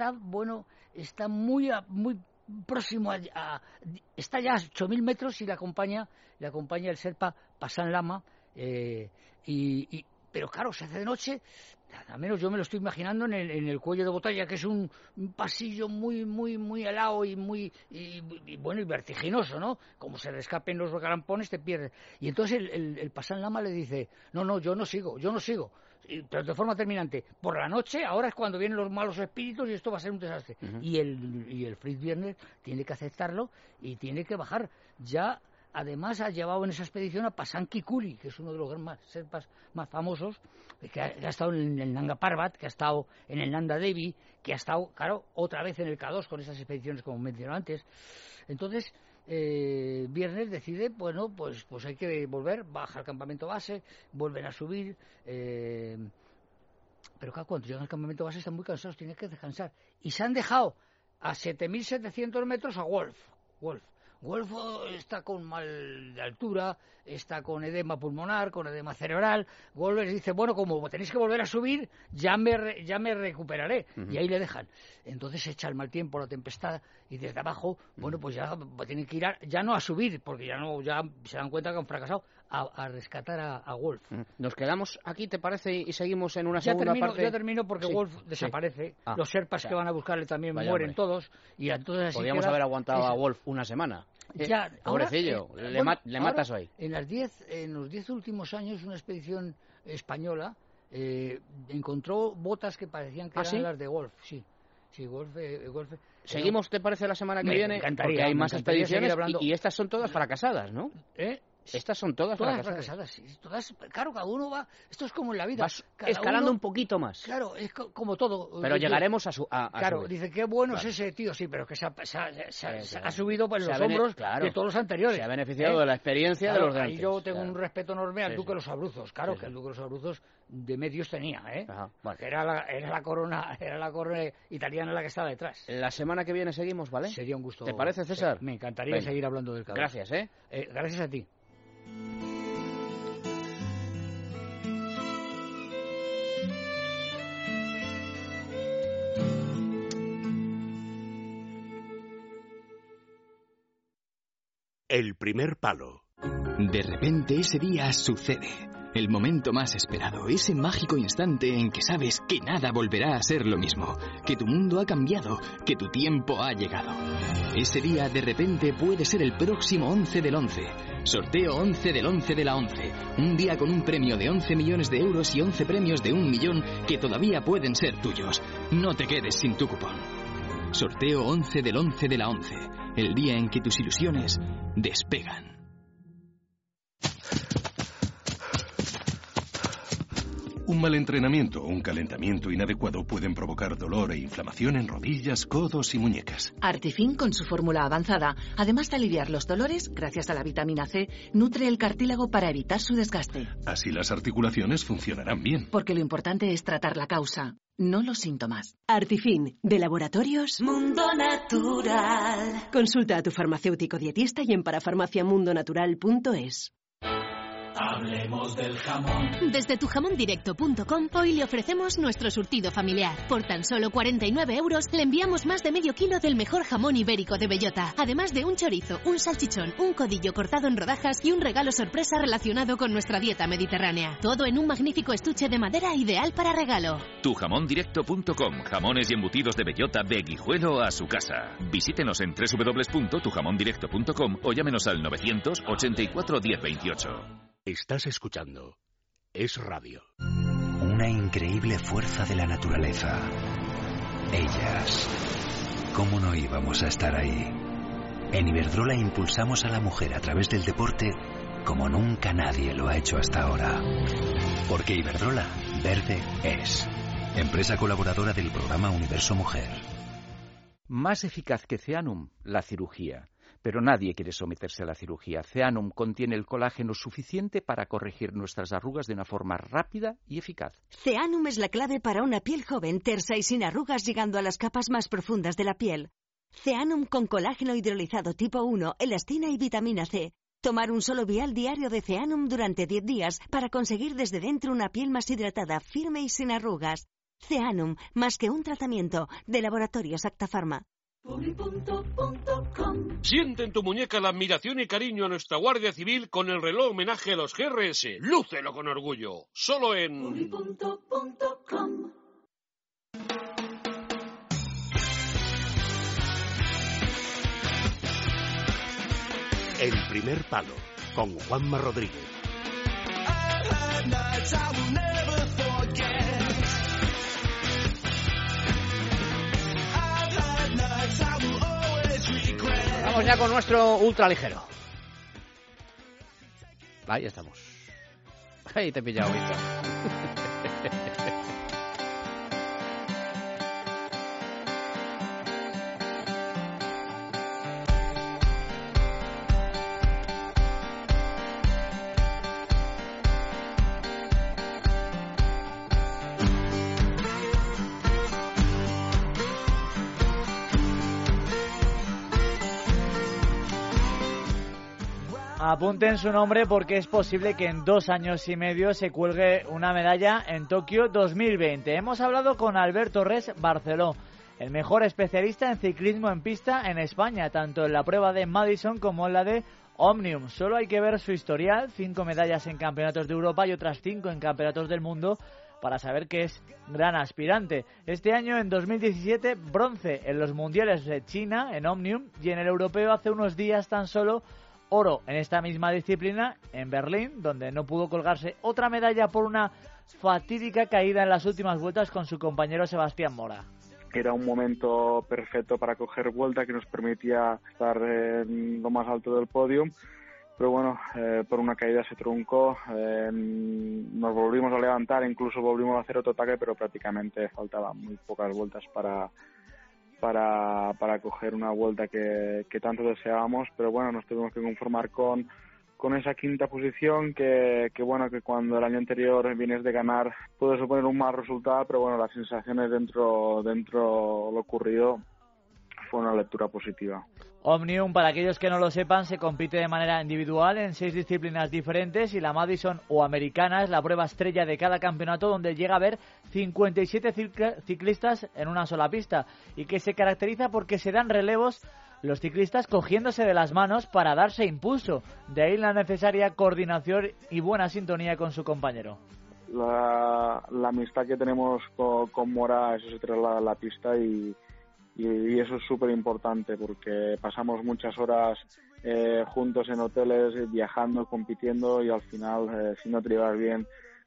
muy próximo está ya a 8.000 metros y le acompaña el Sherpa Passan Lama, y pero claro, se hace de noche. Al menos yo me lo estoy imaginando en el cuello de botella, que es un pasillo muy helado y bueno, y vertiginoso, ¿no? Como se le escapen los garampones, te pierdes. Y entonces el Pasán Lama le dice, no, yo no sigo. Pero de forma terminante, por la noche, ahora es cuando vienen los malos espíritus y esto va a ser un desastre. Y el Fritz Wierner tiene que aceptarlo y tiene que bajar. Ya, además, ha llevado en esa expedición a Pasankey Kuri, que es uno de los serpas más famosos, que ha estado en el Nanga Parbat, que ha estado en el Nanda Devi, que ha estado, claro, otra vez en el K2 con esas expediciones como mencioné antes. Entonces, Wierner decide, bueno, pues hay que volver, baja al campamento base, vuelven a subir, pero claro, cuando llegan al campamento base están muy cansados, tienen que descansar. Y se han dejado a 7.700 metros a Wolf está con mal de altura, está con edema pulmonar, con edema cerebral. Wolf les dice, bueno, como tenéis que volver a subir, ya me recuperaré. Y ahí le dejan. Entonces echa el mal tiempo, la tempestad, y desde abajo, bueno, pues ya tienen que ir ya no a subir, porque ya se dan cuenta que han fracasado, a rescatar a Wolf. Nos quedamos aquí, ¿te parece? Y seguimos en una segunda parte. Ya termino porque Wolf desaparece. Los serpas que van a buscarle también mueren todos. Y entonces podríamos haber aguantado a Wolf una semana. Pobrecillo, le matas hoy. En los 10 últimos años, una expedición española encontró botas que parecían que eran las de Wolf. Sí, Wolf. Seguimos, ¿te parece, la semana que viene? Porque hay más expediciones y estas son todas fracasadas, ¿no? Estas son todas fracasadas. Sí, todas, claro, cada uno va. Esto es como en la vida. Vas escalando un poquito más. Claro, es como todo. Pero llegaremos a claro, subir. dice, qué bueno es ese tío, sí, pero que se ha subido por los hombros de todos los anteriores. Se ha beneficiado de la experiencia de los de antes. Y yo tengo un respeto enorme al Duque de los Abruzos, claro, que el Duque de los Abruzos de medios tenía, que era la corona italiana la que estaba detrás. La semana que viene seguimos, ¿vale? Sería un gusto. ¿Te parece, César? Me encantaría seguir hablando del caballo. Gracias, gracias a ti. El primer palo. De repente ese día sucede. El momento más esperado, ese mágico instante en que sabes que nada volverá a ser lo mismo, que tu mundo ha cambiado, que tu tiempo ha llegado. Ese día de repente puede ser el próximo 11 del 11. Sorteo 11 del 11 de la 11. Un día con un premio de 11 millones de euros y 11 premios de 1 millón que todavía pueden ser tuyos. No te quedes sin tu cupón. Sorteo 11 del 11 de la 11. El día en que tus ilusiones despegan. Un mal entrenamiento o un calentamiento inadecuado pueden provocar dolor e inflamación en rodillas, codos y muñecas. Artifin, con su fórmula avanzada, además de aliviar los dolores, gracias a la vitamina C, nutre el cartílago para evitar su desgaste. Así las articulaciones funcionarán bien. Porque lo importante es tratar la causa, no los síntomas. Artifin, de Laboratorios Mundo Natural. Consulta a tu farmacéutico dietista y en parafarmaciamundonatural.es. Hablemos del jamón. Desde tujamondirecto.com hoy le ofrecemos nuestro surtido familiar. Por tan solo 49 euros le enviamos más de medio kilo del mejor jamón ibérico de bellota. Además de un chorizo, un salchichón, un codillo cortado en rodajas y un regalo sorpresa relacionado con nuestra dieta mediterránea. Todo en un magnífico estuche de madera ideal para regalo. Tujamondirecto.com. Jamones y embutidos de bellota de Guijuelo a su casa. Visítenos en www.tujamondirecto.com o llámenos al 984 1028. Estás escuchando Es Radio. Una increíble fuerza de la naturaleza. Ellas. ¿Cómo no íbamos a estar ahí? En Iberdrola impulsamos a la mujer a través del deporte como nunca nadie lo ha hecho hasta ahora. Porque Iberdrola, verde es. Empresa colaboradora del programa Universo Mujer. Más eficaz que Zeanum, la cirugía. Pero nadie quiere someterse a la cirugía. Zeanum contiene el colágeno suficiente para corregir nuestras arrugas de una forma rápida y eficaz. Zeanum es la clave para una piel joven, tersa y sin arrugas, llegando a las capas más profundas de la piel. Zeanum con colágeno hidrolizado tipo 1, elastina y vitamina C. Tomar un solo vial diario de Zeanum durante 10 días para conseguir desde dentro una piel más hidratada, firme y sin arrugas. Zeanum, más que un tratamiento, de Laboratorios Acta Pharma. Siente en tu muñeca la admiración y cariño a nuestra Guardia Civil con el reloj homenaje a los GRS. Lúcelo con orgullo. Solo en... El primer palo, con Juanma Rodríguez. Vamos ya con nuestro ultraligero. Ahí estamos. Ahí te he pillado, Víctor. Apunten su nombre porque es posible que en 2 años y medio se cuelgue una medalla en Tokio 2020. Hemos hablado con Albert Torres Barceló, el mejor especialista en ciclismo en pista en España, tanto en la prueba de Madison como en la de Omnium. Solo hay que ver su historial, 5 medallas en campeonatos de Europa y otras 5 en campeonatos del mundo, para saber que es gran aspirante. Este año, en 2017, bronce en los mundiales de China, en Omnium, y en el europeo hace unos días tan solo oro en esta misma disciplina en Berlín, donde no pudo colgarse otra medalla por una fatídica caída en las últimas vueltas con su compañero Sebastián Mora. Era un momento perfecto para coger vuelta que nos permitía estar en lo más alto del podio, pero bueno, por una caída se truncó, nos volvimos a levantar, incluso volvimos a hacer otro ataque, pero prácticamente faltaban muy pocas vueltas para coger una vuelta que tanto deseábamos, pero bueno, nos tuvimos que conformar con esa quinta posición que bueno, que cuando el año anterior vienes de ganar puede suponer un mal resultado, pero bueno, las sensaciones dentro lo ocurrido fue una lectura positiva. Omnium, para aquellos que no lo sepan, se compite de manera individual en 6 disciplinas diferentes y la Madison o americana es la prueba estrella de cada campeonato, donde llega a haber 57 ciclistas en una sola pista y que se caracteriza porque se dan relevos los ciclistas cogiéndose de las manos para darse impulso. De ahí la necesaria coordinación y buena sintonía con su compañero. La amistad que tenemos con Mora, eso se traslada a la pista y eso es súper importante porque pasamos muchas horas juntos en hoteles, viajando, compitiendo y al final si no te llevas bien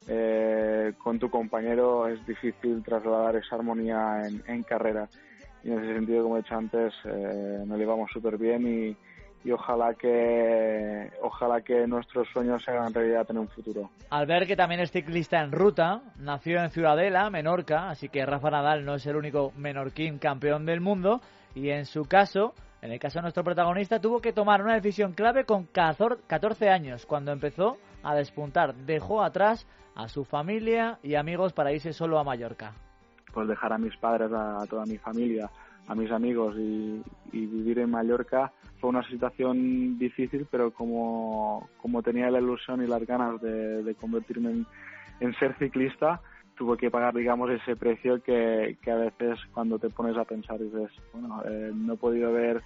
con tu compañero es difícil trasladar esa armonía en carrera. Y en ese sentido, como he dicho antes, nos llevamos súper bien y ojalá que nuestros sueños se hagan realidad en un futuro. Albert, que también es ciclista en ruta, nació en Ciudadela, Menorca, así que Rafa Nadal no es el único menorquín campeón del mundo, y en su caso, en el caso de nuestro protagonista, tuvo que tomar una decisión clave con 14 años, cuando empezó a despuntar. Dejó atrás a su familia y amigos para irse solo a Mallorca. Pues dejar a mis padres, a toda mi familia, a mis amigos y vivir en Mallorca fue una situación difícil, pero como tenía la ilusión y las ganas de convertirme en ser ciclista, tuve que pagar, digamos, ese precio que a veces cuando te pones a pensar dices, bueno, no he podido ver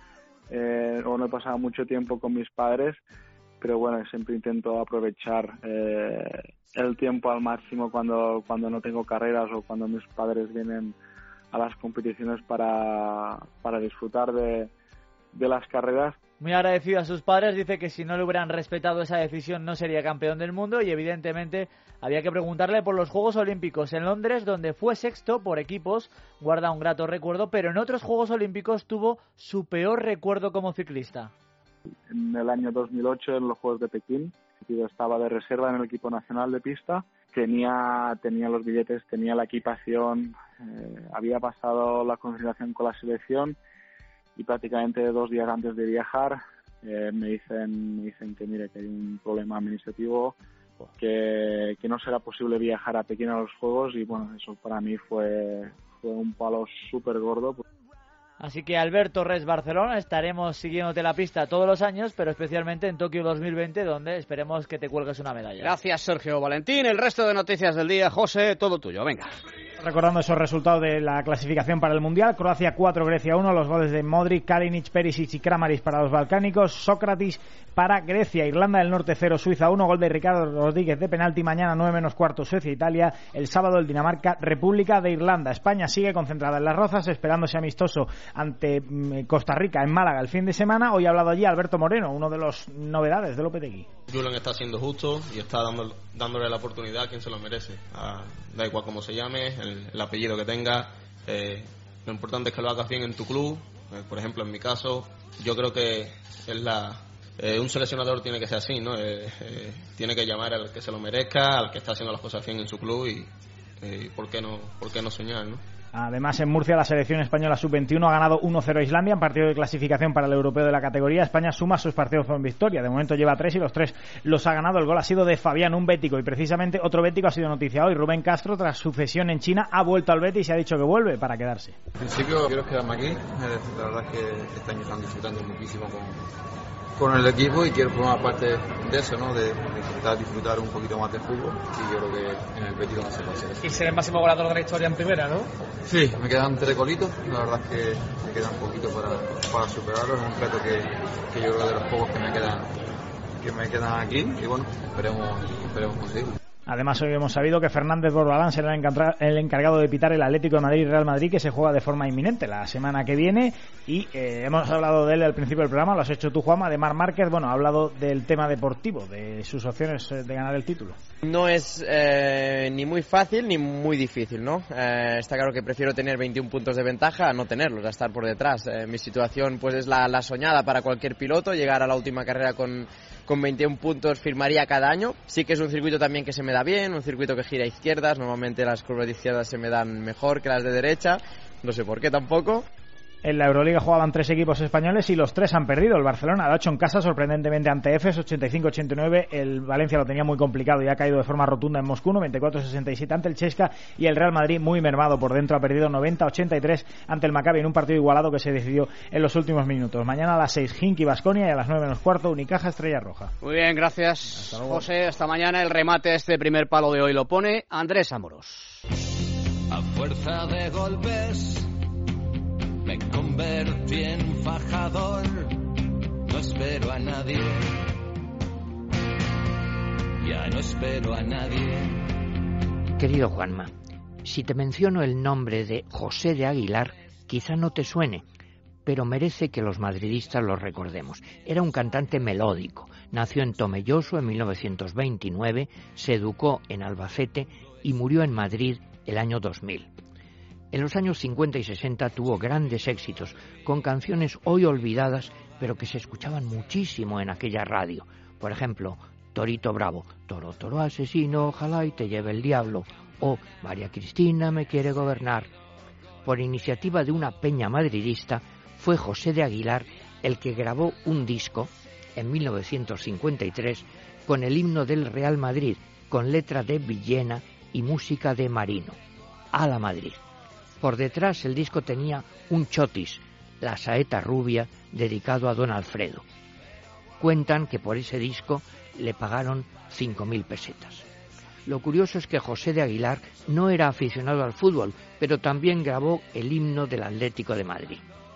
o no he pasado mucho tiempo con mis padres, pero bueno, siempre intento aprovechar el tiempo al máximo cuando no tengo carreras o cuando mis padres vienen a las competiciones para disfrutar de las carreras. Muy agradecido a sus padres, dice que si no le hubieran respetado esa decisión no sería campeón del mundo y evidentemente había que preguntarle por los Juegos Olímpicos en Londres, donde fue sexto por equipos, guarda un grato recuerdo, pero en otros Juegos Olímpicos tuvo su peor recuerdo como ciclista. En el año 2008 en los Juegos de Pekín, yo estaba de reserva en el equipo nacional de pista, tenía los billetes, tenía la equipación, había pasado la concentración con la selección y prácticamente 2 días antes de viajar me dicen que mire que hay un problema administrativo, que no será posible viajar a Pekín a los Juegos y bueno, eso para mí fue un palo súper gordo. Así que Albert Torres Barcelona, estaremos siguiéndote la pista todos los años, pero especialmente en Tokio 2020, donde esperemos que te cuelgues una medalla. Gracias, Sergio Valentín. El resto de noticias del día, José, todo tuyo. Venga. Recordando esos resultados de la clasificación para el Mundial: Croacia 4, Grecia 1, los goles de Modric, Kalinic, Perisic y Kramaric para los balcánicos, Sócrates para Grecia, Irlanda del Norte 0, Suiza 1, gol de Ricardo Rodríguez de penalti. Mañana 9:15 Suecia-Italia, el sábado el Dinamarca-República de Irlanda. España sigue concentrada en Las Rozas, esperándose amistoso ante Costa Rica en Málaga el fin de semana. Hoy ha hablado allí Alberto Moreno, uno de los novedades de Lopetegui. Julen está siendo justo y está dándole la oportunidad a quien se lo merece. Da igual cómo se llame, el apellido que tenga, lo importante es que lo hagas bien en tu club. Por ejemplo, en mi caso, yo creo que un seleccionador tiene que ser así, ¿no? Tiene que llamar al que se lo merezca, al que está haciendo las cosas bien en su club y ¿por qué no soñar, ¿no? Además, en Murcia, la selección española sub-21 ha ganado 1-0 a Islandia en partido de clasificación para el europeo de la categoría. España suma sus partidos con victoria. De momento lleva 3 y los 3 los ha ganado. El gol ha sido de Fabián, un bético, y precisamente otro bético ha sido noticia hoy. Rubén Castro, tras su cesión en China, ha vuelto al Betis y ha dicho que vuelve para quedarse. En principio quiero quedarme aquí. La verdad es que este año están disfrutando muchísimo con el equipo y quiero formar parte de eso, ¿no? De intentar disfrutar un poquito más de fútbol, y yo creo que en el Betis no se puede hacer eso. Y ser el máximo goleador de la historia en primera, ¿no? Sí, me quedan 3 golitos, la verdad es que me queda un poquito para superarlo. Es un reto que yo creo de los pocos que me quedan aquí, y bueno, esperemos conseguirlo. Además, hoy hemos sabido que Fernández Borbalán será el encargado de pitar el Atlético de Madrid y Real Madrid, que se juega de forma inminente la semana que viene, y hemos hablado de él al principio del programa, lo has hecho tú, Juanma, de Marc Márquez. Bueno, ha hablado del tema deportivo, de sus opciones de ganar el título. No es ni muy fácil ni muy difícil, ¿no? Está claro que prefiero tener 21 puntos de ventaja a no tenerlos, a estar por detrás. Mi situación pues es la soñada para cualquier piloto, llegar a la última carrera con 21 puntos firmaría cada año. Sí que es un circuito también que se me da bien, un circuito que gira a izquierdas. Normalmente las curvas de izquierdas se me dan mejor que las de derecha, no sé por qué tampoco. En la Euroliga jugaban 3 equipos españoles y los 3 han perdido. El Barcelona lo ha hecho en casa sorprendentemente ante Efes, 85-89. El Valencia lo tenía muy complicado y ha caído de forma rotunda en Moscú, 94-67 ante el Chesca. Y el Real Madrid, muy mermado por dentro, ha perdido 90-83 ante el Maccabi en un partido igualado que se decidió en los últimos minutos. Mañana a las 6, Hinky Baskonia, y a las 9:15, Unicaja Estrella Roja. Muy bien, gracias, José. Hasta mañana. El remate, este primer palo de hoy, lo pone Andrés Amorós. A fuerza de golpes me convertí en fajador, no espero a nadie, ya no espero a nadie. Querido Juanma, si te menciono el nombre de José de Aguilar, quizá no te suene, pero merece que los madridistas lo recordemos. Era un cantante melódico, nació en Tomelloso en 1929, se educó en Albacete y murió en Madrid el año 2000. En los años 50 y 60 tuvo grandes éxitos, con canciones hoy olvidadas, pero que se escuchaban muchísimo en aquella radio. Por ejemplo, Torito Bravo, Toro, toro asesino, ojalá y te lleve el diablo, o María Cristina me quiere gobernar. Por iniciativa de una peña madridista, fue José de Aguilar el que grabó un disco, en 1953, con el himno del Real Madrid, con letra de Villena y música de Marino, A la Madrid. Por detrás el disco tenía un chotis, la saeta rubia, dedicado a don Alfredo. Cuentan que por ese disco le pagaron 5.000 pesetas. Lo curioso es que José de Aguilar no era aficionado al fútbol, pero también grabó el himno del Atlético de Madrid.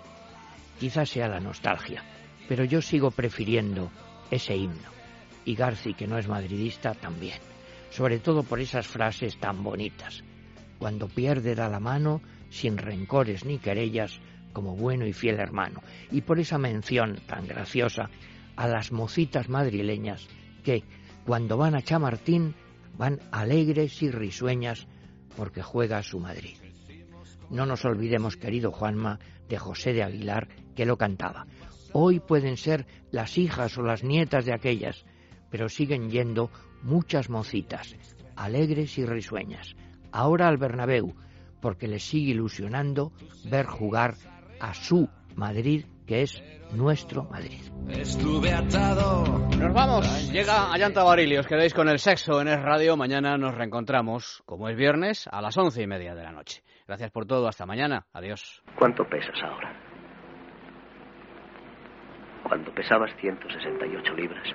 Quizás sea la nostalgia, pero yo sigo prefiriendo ese himno. Y Garci, que no es madridista, también. Sobre todo por esas frases tan bonitas. Cuando pierde da la mano, sin rencores ni querellas, como bueno y fiel hermano. Y por esa mención tan graciosa a las mocitas madrileñas que, cuando van a Chamartín, van alegres y risueñas porque juega su Madrid. No nos olvidemos, querido Juanma, de José de Aguilar, que lo cantaba. Hoy pueden ser las hijas o las nietas de aquellas, pero siguen yendo muchas mocitas, alegres y risueñas, ahora al Bernabéu, porque les sigue ilusionando ver jugar a su Madrid, que es nuestro Madrid. Estuve atado. Nos vamos. Llega Ayanta Barili. Os quedáis con el sexo en Es Radio. Mañana nos reencontramos, como es viernes, a las 11:30 de la noche. Gracias por todo. Hasta mañana. Adiós. ¿Cuánto pesas ahora? Cuando pesabas 168 libras,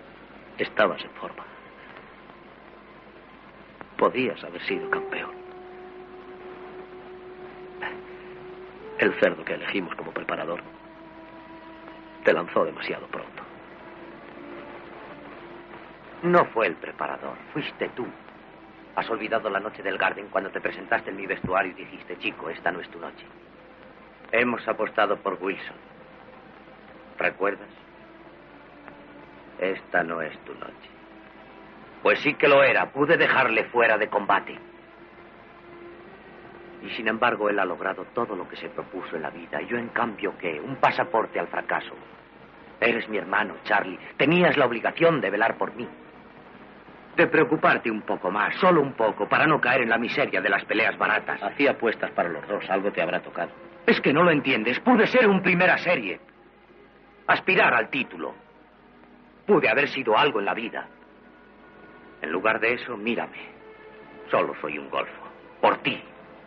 estabas en forma. Podías haber sido campeón. El cerdo que elegimos como preparador te lanzó demasiado pronto. No fue el preparador, fuiste tú. Has olvidado la noche del Garden cuando te presentaste en mi vestuario y dijiste, chico, esta no es tu noche. Hemos apostado por Wilson. ¿Recuerdas? Esta no es tu noche. Pues sí que lo era. Pude dejarle fuera de combate. Y sin embargo, él ha logrado todo lo que se propuso en la vida. Y yo, en cambio, ¿qué? Un pasaporte al fracaso. Eres mi hermano, Charlie. Tenías la obligación de velar por mí. De preocuparte un poco más, solo un poco, para no caer en la miseria de las peleas baratas. Hacía apuestas para los dos, algo te habrá tocado. Es que no lo entiendes. Pude ser un primera serie. Aspirar al título. Pude haber sido algo en la vida. En lugar de eso, mírame. Solo soy un golfo. Por ti.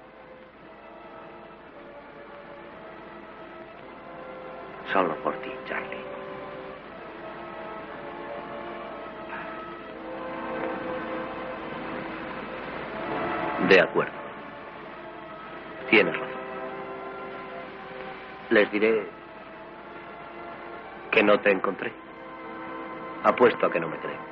Solo por ti, Charlie. De acuerdo. Tienes razón. Les diré que no te encontré. Apuesto a que no me creen.